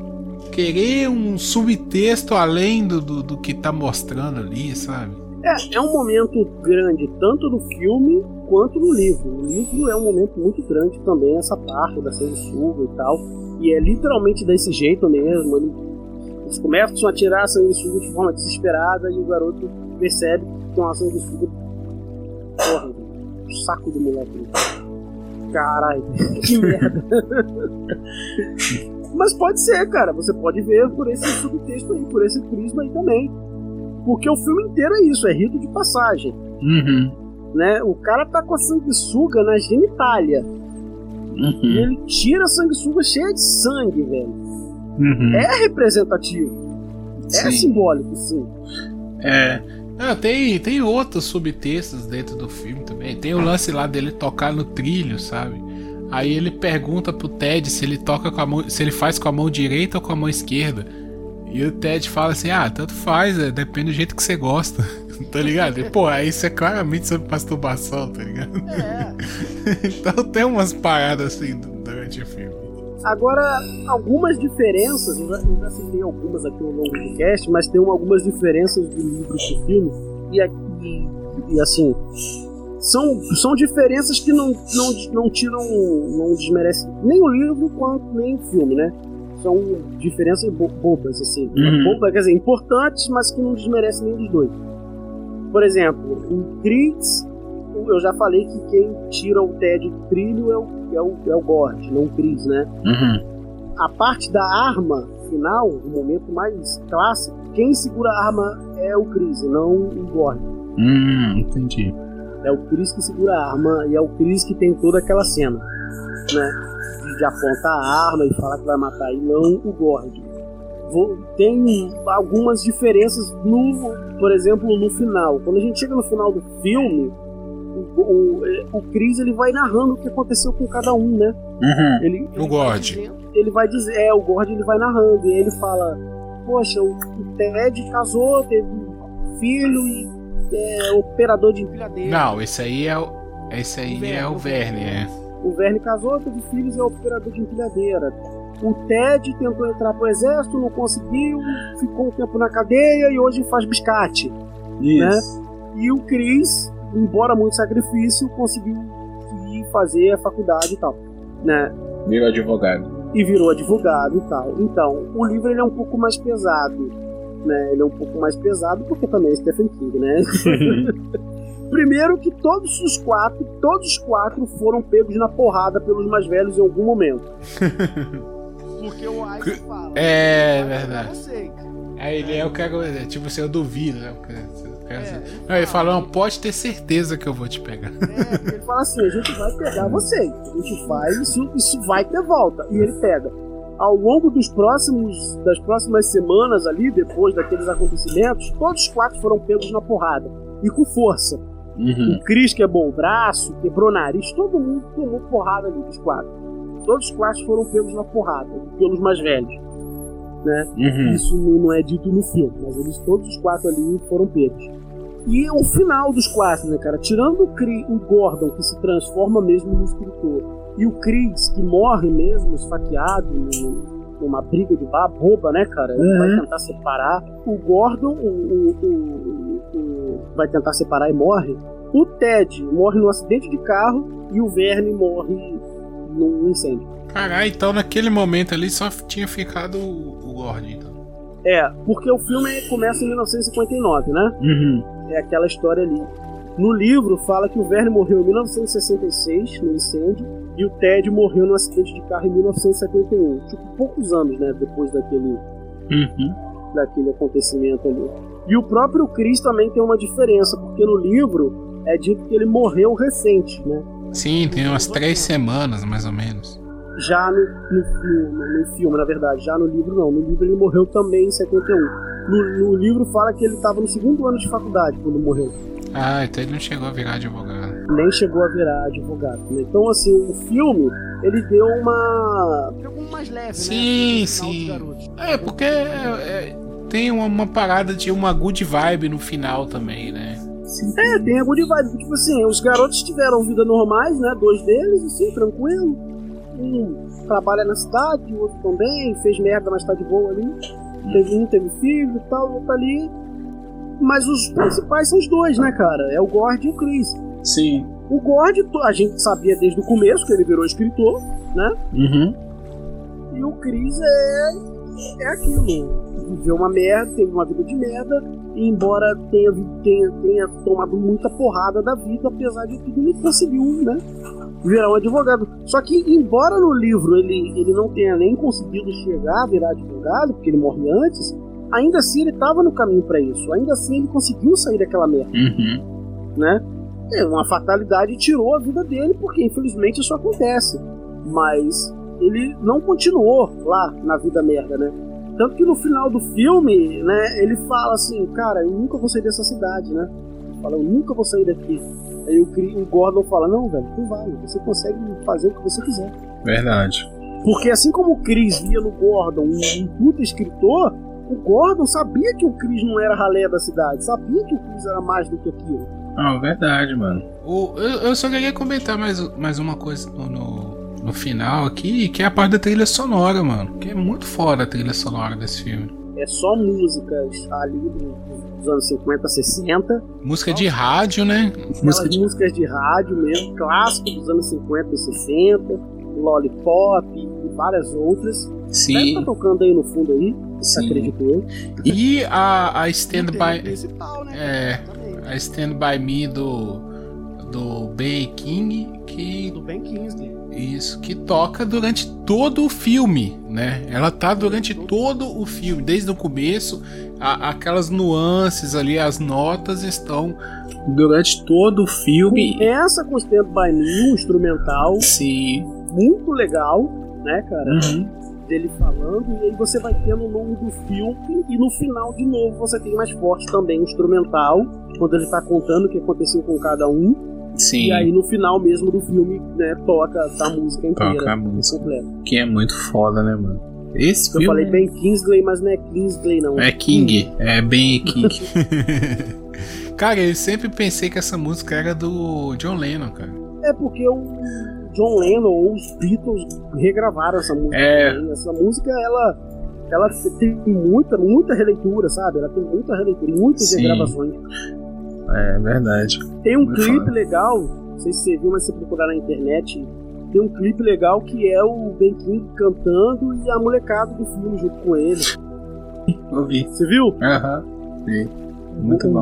querer um subtexto além do, do, do que tá mostrando ali, sabe? É, é um momento grande, tanto no filme quanto no livro. O livro é um momento muito grande também, essa parte da sanguessuga e tal. E é literalmente desse jeito mesmo. Ele, eles começam a tirar a sanguessuga de forma desesperada e o garoto percebe que tem uma sanguessuga. Porra, o saco do moleque. Caralho, que merda. Mas pode ser, cara. Você pode ver por esse subtexto aí, por esse prisma aí também. Porque o filme inteiro é isso, é rito de passagem. Uhum. Né? O cara tá com a sanguessuga na genitália. Uhum. E ele tira a sanguessuga cheia de sangue, velho. Uhum. É representativo. É Sim. simbólico, sim. É. Ah, tem, tem outros subtextos dentro do filme também. Tem o lance lá dele tocar no trilho, sabe? Aí ele pergunta pro Ted se ele toca com a mão, se ele faz com a mão direita ou com a mão esquerda. E o Ted fala assim, ah, tanto faz, é, depende do jeito que você gosta. Tá ligado? E, pô, isso é claramente sobre masturbação, tá ligado? É. Então tem umas paradas assim durante o filme. Agora, algumas diferenças, eu já, eu já citei algumas aqui ao longo do cast, mas tem algumas diferenças do livro pro filme. E, e, e assim, são, são diferenças que não, não, não tiram, não desmerecem nem o livro quanto nem o filme, né? São diferenças bo- bobas, assim. Uhum. Bobas, quer dizer, importantes, mas que não desmerecem nenhum dos dois. Por exemplo, em Chris, eu já falei que quem tira o Ted do trilho é o, é o, é o Gord, não o Chris, né? Uhum. A parte da arma final, o momento mais clássico, quem segura a arma é o Chris, não o Gord. Hum, entendi. É o Chris que segura a arma e é o Chris que tem toda aquela cena, né? De, de apontar a arma e falar que vai matar, e não o Gord. Vou, tem algumas diferenças, no, por exemplo, no final. Quando a gente chega no final do filme, o, o, o Chris ele vai narrando o que aconteceu com cada um, né? Uhum. Ele, o Gord. Ele vai dizer, é, o Gord ele vai narrando, e ele fala, poxa, o, o Ted casou, teve filho e é operador de empilhadeira. Não, esse aí é o, esse aí o Verne, é o Verne, é. O Verne casou, teve filhos e é operador de empilhadeira. O Ted tentou entrar pro exército, não conseguiu, ficou um tempo na cadeia e hoje faz biscate. Isso. Né? E o Chris, embora muito sacrifício, conseguiu ir fazer a faculdade e tal. Né? Virou advogado. E virou advogado e tal. Então, o livro ele é um pouco mais pesado. Né? Ele é um pouco mais pesado porque também é Stephen King, né? Primeiro que todos os quatro, todos os quatro foram pegos na porrada pelos mais velhos em algum momento. Porque o Ice fala. É verdade. Aí ele é o cara, tipo assim, eu duvido, né? É, não, ele fala, não, pode ter certeza que eu vou te pegar. É, porque ele fala assim, a gente vai pegar vocês. A gente faz, isso, isso vai ter volta. E ele pega. Ao longo dos próximos, das próximas semanas ali, depois daqueles acontecimentos, todos os quatro foram pegos na porrada. E com força. Uhum. O Chris quebrou o braço, quebrou o nariz, todo mundo tomou porrada ali dos quatro. Todos os quatro foram pegos na porrada, pelos mais velhos. Né? Uhum. Isso não é dito no filme, mas eles todos os quatro ali foram pegos. E o final dos quatro, né, cara? Tirando o, Chris, o Gordon, que se transforma mesmo no escritor, e o Chris, que morre mesmo, esfaqueado numa briga de bar, rouba, né, cara? Ele uhum. vai tentar separar. O Gordon o, o, o, o, vai tentar separar e morre. O Ted morre num acidente de carro e o Verne morre num incêndio. Caralho, então naquele momento ali só tinha ficado o, o Gordon, então. É, porque o filme começa em mil novecentos e cinquenta e nove, né? Uhum. É aquela história ali. No livro fala que o Verne morreu em mil novecentos e sessenta e seis, no incêndio, e o Ted morreu num acidente de carro em mil novecentos e setenta e um. Tipo, poucos anos, né? Depois daquele, uhum. daquele acontecimento ali. E o próprio Chris também tem uma diferença, porque no livro é dito que ele morreu recente, né? Sim, tem umas três semanas, mais ou menos. Já no, no, no, no filme, na verdade. Já no livro, não. No livro ele morreu também em setenta e um. No, no livro fala que ele estava no segundo ano de faculdade quando morreu. Ah, então ele não chegou a virar advogado. Nem chegou a virar advogado, né? Então, assim, o filme, ele deu uma... Deu uma mais leve, sim, né? Sim, É, porque é, é, tem uma, uma parada de uma good vibe no final também, né? Sim. É, tem a good vibe. Tipo assim, os garotos tiveram vida normais, né? Dois deles, assim, tranquilo. Um trabalha na cidade, o outro também, fez merda, mas tá de boa ali. Teve um, teve filho e tal, o outro ali. Mas os principais são os dois, né, cara? É o Gord e o Chris. Sim. O Gord, a gente sabia desde o começo que ele virou escritor, né? Uhum. E o Chris é, é aquilo. Viveu uma merda, teve uma vida de merda. E embora tenha, tenha, tenha tomado muita porrada da vida, apesar de tudo, ele conseguiu, né? Virar um advogado. Só que, embora no livro ele, ele não tenha nem conseguido chegar a virar advogado, porque ele morre antes, ainda assim ele estava no caminho para isso. Ainda assim ele conseguiu sair daquela merda. Uhum. Né? É, uma fatalidade tirou a vida dele, porque infelizmente isso acontece. Mas ele não continuou lá na vida merda, né? Tanto que no final do filme, né, ele fala assim, cara, eu nunca vou sair dessa cidade, né? Ele fala, eu nunca vou sair daqui. Aí o, o Gordon fala, não, velho, tu vai, você consegue fazer o que você quiser. Verdade. Porque assim como o Chris via no Gordon um, um puta escritor, o Gordon sabia que o Chris não era ralé da cidade, sabia que o Chris era mais do que aquilo. Ah, verdade, mano. O, eu, eu só queria comentar mais, mais uma coisa no, no, no final aqui, que é a parte da trilha sonora, mano. Que é muito foda a trilha sonora desse filme. É só músicas ali dos anos cinquenta, sessenta. Música de rádio, né? Música de... músicas de rádio mesmo, clássico dos anos cinquenta e sessenta, Lollipop e várias outras. Sim. Deve tá tocando aí no fundo aí, você acredita eu. E a, a Stand By... Né? É... A Stand By Me do, do Ben King, que... Do Ben Kingsley. Isso, que toca durante todo o filme, né? Ela tá durante todo o filme, desde o começo, a, aquelas nuances ali, as notas estão durante todo o filme. Começa com Stand By Me, um instrumental. Sim. Muito legal, né, cara? Uhum. Dele falando, e aí você vai tendo ao longo do filme, e no final, de novo, você tem mais forte também o instrumental, quando ele tá contando o que aconteceu com cada um. Sim. E aí no final mesmo do filme, né, toca a música inteira. Toca a música. Completa. Que é muito foda, né, mano? Esse Eu filme... falei bem Kingsley, mas não é Kingsley, não. É King, é bem King. Cara, eu sempre pensei que essa música era do John Lennon, cara. É porque o John Lennon ou os Beatles regravaram essa música. É. Também. Essa música, ela, ela tem muita, muita releitura, sabe? Ela tem muita releitura, muitas Sim. regravações. É verdade. Tem um Muito clipe foda. legal, não sei se você viu, mas se você procurar na internet, tem um clipe legal que é o Ben King cantando e a molecada do filme junto com ele. Eu vi. Você viu? Aham, vi. Muito o, bom.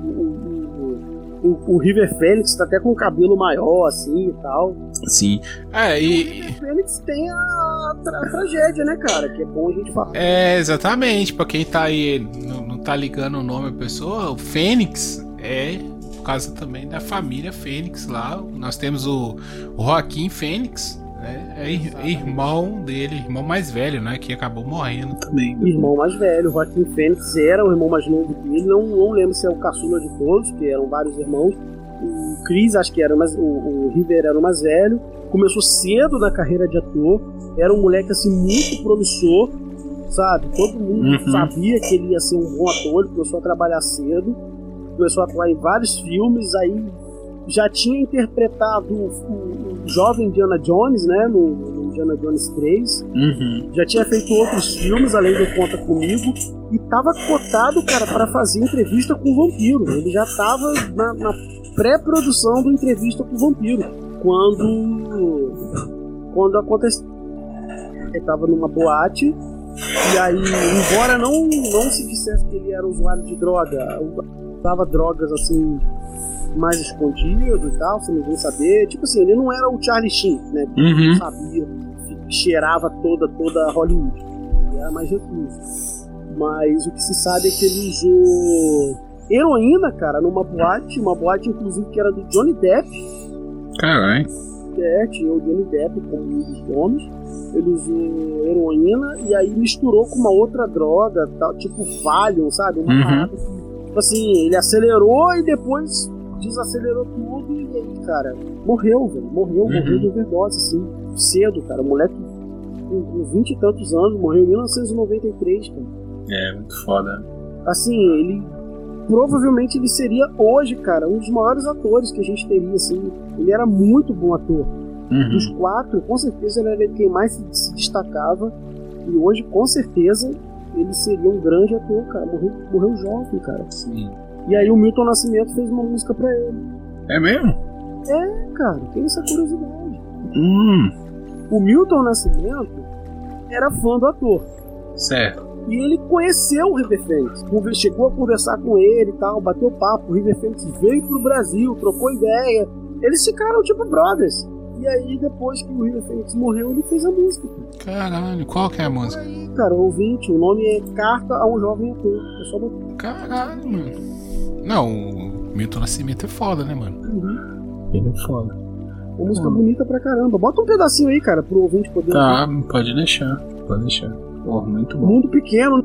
O, o, o, o River Phoenix tá até com o cabelo maior, assim, e tal. Sim. É, e... O River Phoenix tem a, tra a tragédia, né, cara? Que é bom a gente falar. É, exatamente. Pra quem tá aí, não, não tá ligando o nome da pessoa, o Fênix é por causa também da família Fênix lá. Nós temos o, o Joaquim Fênix, né? É ir, irmão dele, irmão mais velho, né? Que acabou morrendo também. Irmão mais velho, o Joaquim Fênix era o irmão mais novo dele. Não, não lembro se é o caçula de todos, que eram vários irmãos. O Chris, acho que era, mas o, o River era o mais velho. Começou cedo na carreira de ator. Era um moleque assim muito promissor, sabe? Todo mundo uhum. sabia que ele ia ser um bom ator. Ele começou a trabalhar cedo. Começou a atuar em vários filmes, aí já tinha interpretado o, o, o jovem Indiana Jones, né, no, no Indiana Jones três, uhum. já tinha feito outros filmes, além do Conta Comigo, e tava cotado, cara, para fazer entrevista com o vampiro. Ele já tava na, na pré-produção do Entrevista com o Vampiro, quando, quando aconteceu. Ele tava numa boate, e aí, embora não, não se dissesse que ele era usuário de droga, usava drogas assim mais escondido e tal, sem ninguém saber. Tipo assim, ele não era o Charlie Sheen, né? Que uhum. não sabia, que cheirava toda, toda Hollywood. Ele era mais recluso. Mas o que se sabe é que ele usou heroína, cara, numa boate, uma boate inclusive que era do Johnny Depp. Caralho. É, tinha o Johnny Depp como um dos nomes. Ele usou heroína e aí misturou com uma outra droga, tal, tipo Valium, sabe? Uma uhum. parada que, assim, ele acelerou e depois desacelerou tudo e aí, cara, morreu, velho. Morreu, uhum. morreu de overdose, assim, cedo, cara. O moleque com vinte e tantos anos, morreu em mil novecentos e noventa e três, cara. É, muito foda. Assim, ele provavelmente ele seria hoje, cara, um dos maiores atores que a gente teria, assim. Ele era muito bom ator. Uhum. Dos quatro, com certeza ele era quem mais se, se destacava. E hoje, com certeza, ele seria um grande ator, cara. Morreu, morreu jovem, cara. Sim. E aí o Milton Nascimento fez uma música pra ele. É mesmo? É, cara, tem essa curiosidade. Hum. O Milton Nascimento era fã do ator. Certo. E ele conheceu o River Phoenix. Chegou a conversar com ele e tal, bateu papo. O River Phoenix veio pro Brasil, trocou ideia. Eles ficaram tipo brothers. E aí, depois que o River Phoenix morreu, ele fez a música. Caralho, qual que é a música? Aí, cara, ouvinte, o nome é Carta a um Jovem Ator. É só botar. Caralho, mano. Não, o Milton Nascimento é foda, né, mano? Uhum. Ele é foda. Uma música uhum. bonita pra caramba. Bota um pedacinho aí, cara, pro ouvinte poder Tá, ouvir. pode deixar. Pode deixar. Pô, muito bom. Mundo pequeno.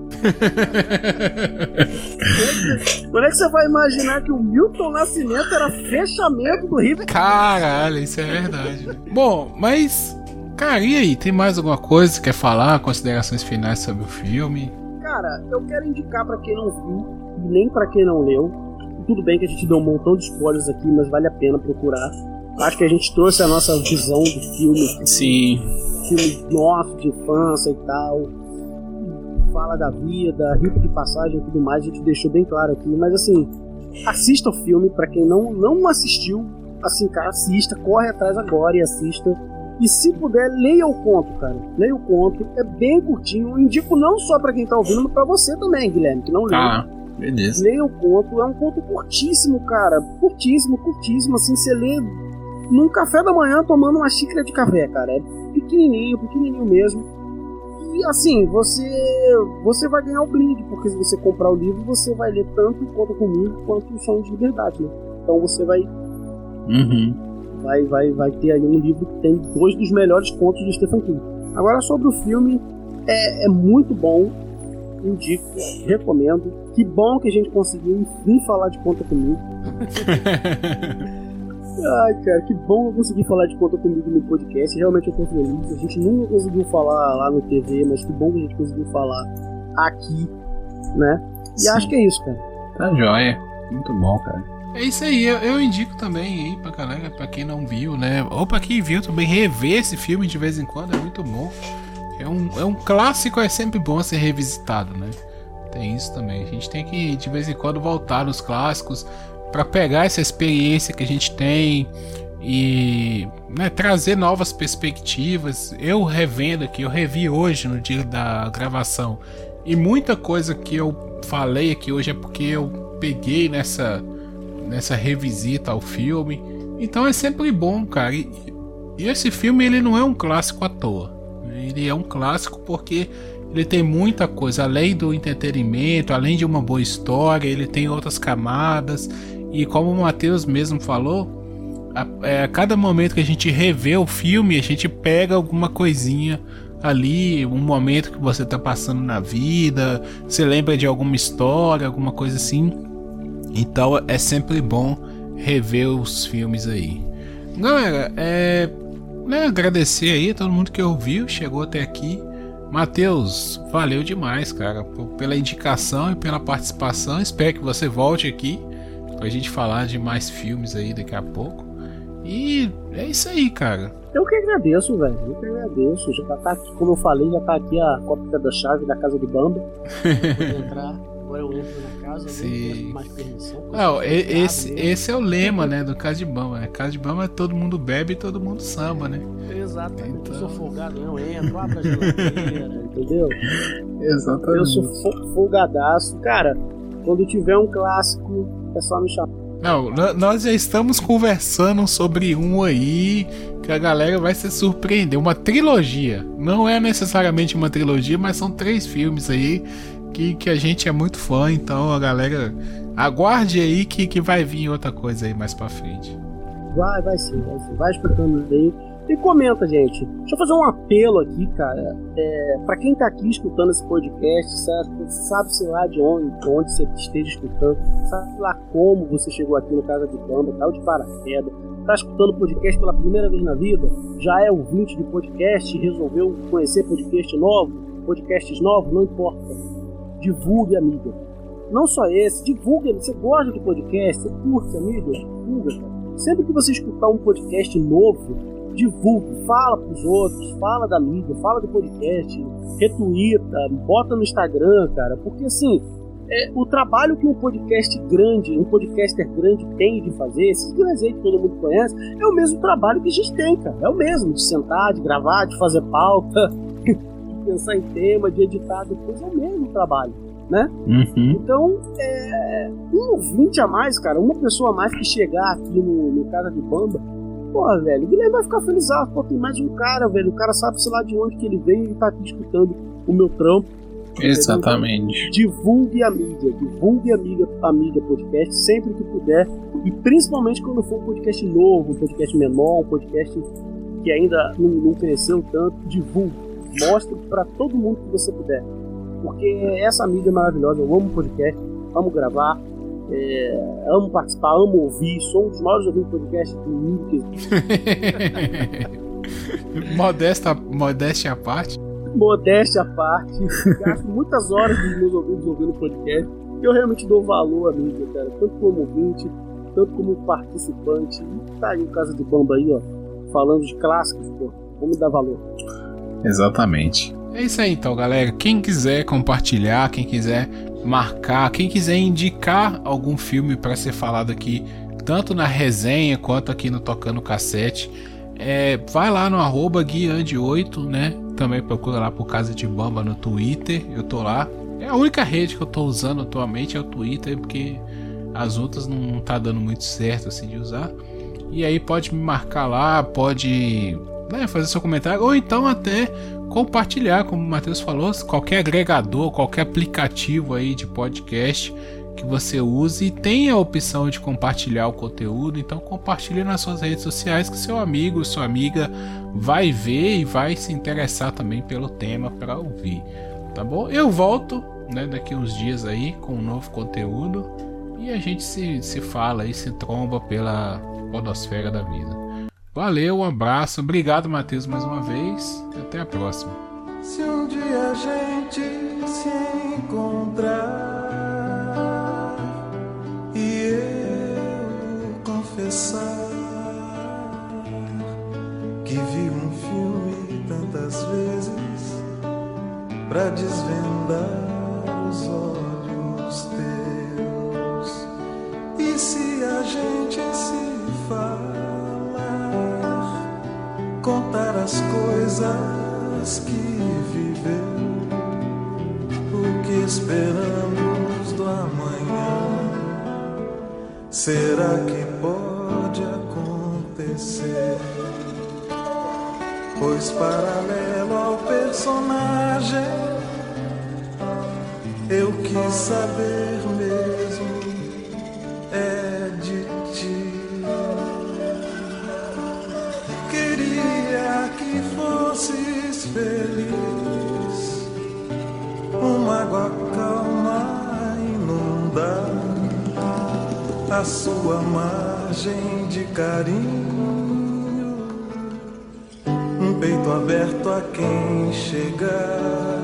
Quando é que você vai imaginar que o Milton Nascimento era fechamento do River? Caralho, isso é verdade. Bom, mas... Cara, e aí? Tem mais alguma coisa que quer falar? Considerações finais sobre o filme? Cara, eu quero indicar pra quem não viu e nem pra quem não leu. Tudo bem que a gente deu um montão de spoilers aqui, mas vale a pena procurar. Acho que a gente trouxe a nossa visão do filme. Sim. Filme nosso, de infância e tal. Fala da vida, rito de passagem e tudo mais. A gente deixou bem claro aqui. Mas assim, assista o filme. Pra quem não, não assistiu, assim, cara, assista. Corre atrás agora e assista. E se puder, leia o conto, cara. Leia o conto. É bem curtinho. Eu indico não só pra quem tá ouvindo, mas pra você também, Guilherme, que não leu. Ah, beleza. Leia o conto. É um conto curtíssimo, cara. Curtíssimo, curtíssimo. Assim, você lê num café da manhã tomando uma xícara de café, cara. É pequenininho, pequenininho mesmo. E assim, você você vai ganhar o brinde, porque se você comprar o livro, você vai ler tanto o Conta Comigo quanto o Sonho de Liberdade, né? Então você vai, uhum. vai, vai, vai ter aí um livro que tem dois dos melhores contos do Stephen King. Agora, sobre o filme, é, é muito bom, indico, recomendo. Que bom que a gente conseguiu, enfim, falar de Conta Comigo. Ai, cara, que bom eu consegui falar de Conta Comigo no podcast. Realmente eu tô feliz. A gente nunca conseguiu falar lá no T V, mas que bom que a gente conseguiu falar aqui, né? E Sim. acho que é isso, cara. Tá joia. Muito bom, cara. É isso aí, eu, eu indico também aí pra galera, pra quem não viu, né? Ou pra quem viu também, rever esse filme de vez em quando é muito bom. É um, é um clássico, é sempre bom ser revisitado, né? Tem isso também. A gente tem que de vez em quando voltar nos clássicos para pegar essa experiência que a gente tem e, né, trazer novas perspectivas. Eu revendo aqui, eu revi hoje no dia da gravação, e muita coisa que eu falei aqui hoje é porque eu peguei nessa, nessa revisita ao filme. Então é sempre bom, cara. E, e esse filme, ele não é um clássico à toa. Ele é um clássico porque ele tem muita coisa, além do entretenimento, além de uma boa história, ele tem outras camadas. E como o Matheus mesmo falou, a, é, a cada momento que a gente revê o filme, a gente pega alguma coisinha ali, um momento que você tá passando na vida, você lembra de alguma história, alguma coisa assim. Então é sempre bom rever os filmes aí. Galera, é, né, agradecer aí a todo mundo que ouviu, chegou até aqui. Matheus, valeu demais, cara, pela indicação e pela participação. Espero que você volte aqui pra gente falar de mais filmes aí daqui a pouco. E é isso aí, cara. Eu que agradeço, velho. Eu que agradeço. Já tá aqui, como eu falei, já tá aqui a cópia da chave da casa do Bamba. Vou entrar. Agora eu entro na casa. Sim. Mais permissão. Não, esse, esse é o lema, né, do Casa de Bamba. Né? Casa de Bamba é todo mundo bebe e todo mundo samba, né? Exatamente. Então... Eu sou folgado, não entro. Abra a geladeira, entendeu? Exatamente. Eu sou folgadaço. Cara, quando tiver um clássico, é só me chamar. Não, nós já estamos conversando sobre um aí que a galera vai se surpreender. Uma trilogia. Não é necessariamente uma trilogia, mas são três filmes aí que, que a gente é muito fã. Então a galera aguarde aí que, que vai vir outra coisa aí mais pra frente. Vai, vai sim, vai sim. Vai escutando aí. E comenta, gente. Deixa eu fazer um apelo aqui, cara. É, pra quem tá aqui escutando esse podcast, sabe-se lá de onde, onde você esteja escutando, sabe lá como você chegou aqui no Casa de Bamba, tal de paraquedas, tá escutando podcast pela primeira vez na vida, já é ouvinte de podcast e resolveu conhecer podcast novo, podcasts novos, não importa. Divulgue a mídia. Não só esse, divulgue. Você gosta de podcast, você curte a mídia, divulga, cara. Sempre que você escutar um podcast novo, divulgue, fala pros outros, fala da mídia, fala do podcast, retuita, bota no Instagram, cara, porque assim, é, o trabalho que um podcast grande, um podcaster grande tem de fazer, esses grandes aí que todo mundo conhece, é o mesmo trabalho que a gente tem, cara, é o mesmo, de sentar, de gravar, de fazer pauta, de pensar em tema, de editar depois, é o mesmo trabalho, né? Uhum. Então, é, um ouvinte a mais, cara, uma pessoa a mais que chegar aqui no, no Casa de Bamba, porra, velho, o Guilherme vai ficar feliz. Ah, pô, tem mais um cara, velho. O cara sabe, sei lá, de onde que ele veio e tá aqui escutando o meu trampo. Exatamente. Divulgue a mídia, divulgue a mídia, a mídia podcast sempre que puder. E principalmente quando for um podcast novo, um podcast menor, um podcast que ainda não, não cresceu tanto, divulgue. Mostre pra todo mundo que você puder. Porque essa mídia é maravilhosa. Eu amo podcast, amo gravar, é, amo participar, amo ouvir. Sou um dos maiores ouvintes de podcast do mundo que existe. Modesta, modéstia à parte. Modéstia à parte. Gasto muitas horas dos meus ouvidos ouvindo podcast. Eu realmente dou valor à mídia, cara. Tanto como ouvinte, tanto como participante. E tá aí o Casa de Bamba aí, ó. Falando de clássicos, pô. Vamos dar valor. Exatamente. É isso aí então, galera. Quem quiser compartilhar, quem quiser marcar, quem quiser indicar algum filme para ser falado aqui, tanto na resenha quanto aqui no Tocando Cassete, é, vai lá no arroba guiande oito, né? Também procura lá por Casa de Bamba no Twitter. Eu tô lá. É a única rede que eu tô usando atualmente é o Twitter, porque as outras não tá dando muito certo assim de usar. E aí pode me marcar lá, pode, né, fazer seu comentário, ou então até compartilhar, como o Matheus falou, qualquer agregador, qualquer aplicativo aí de podcast que você use e tem a opção de compartilhar o conteúdo. Então compartilhe nas suas redes sociais, que seu amigo, sua amiga vai ver e vai se interessar também pelo tema para ouvir, tá bom? Eu volto, né, daqui uns dias aí com um novo conteúdo e a gente se, se fala e se tromba pela podosfera da vida. Valeu, um abraço, obrigado, Matheus, mais uma vez, e até a próxima. Se um dia a gente se encontrar e eu confessar que vi um filme tantas vezes pra desvendar os olhos teus, e se a gente se falar, contar as coisas que viveu, o que esperamos do amanhã, será que pode acontecer? Pois paralelo ao personagem, eu quis saber mesmo é de ti. Queria que fosses feliz, uma água calma inundar a sua margem de carinho, um peito aberto a quem chegar,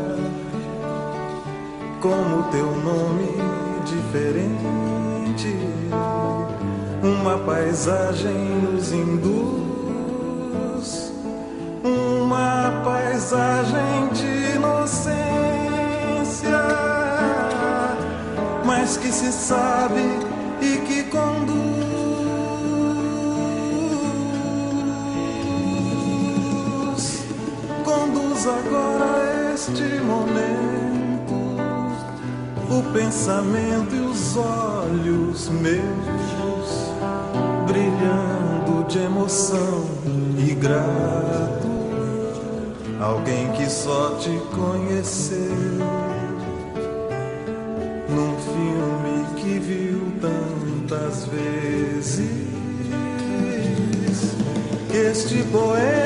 como teu nome diferente, uma paisagem nos induz, uma paisagem de inocência, mas que se sabe e que conduz, conduz agora a este momento, o pensamento e os olhos meus brilhando de emoção e grato, alguém que só te conheceu num filme que viu tantas vezes. Este poema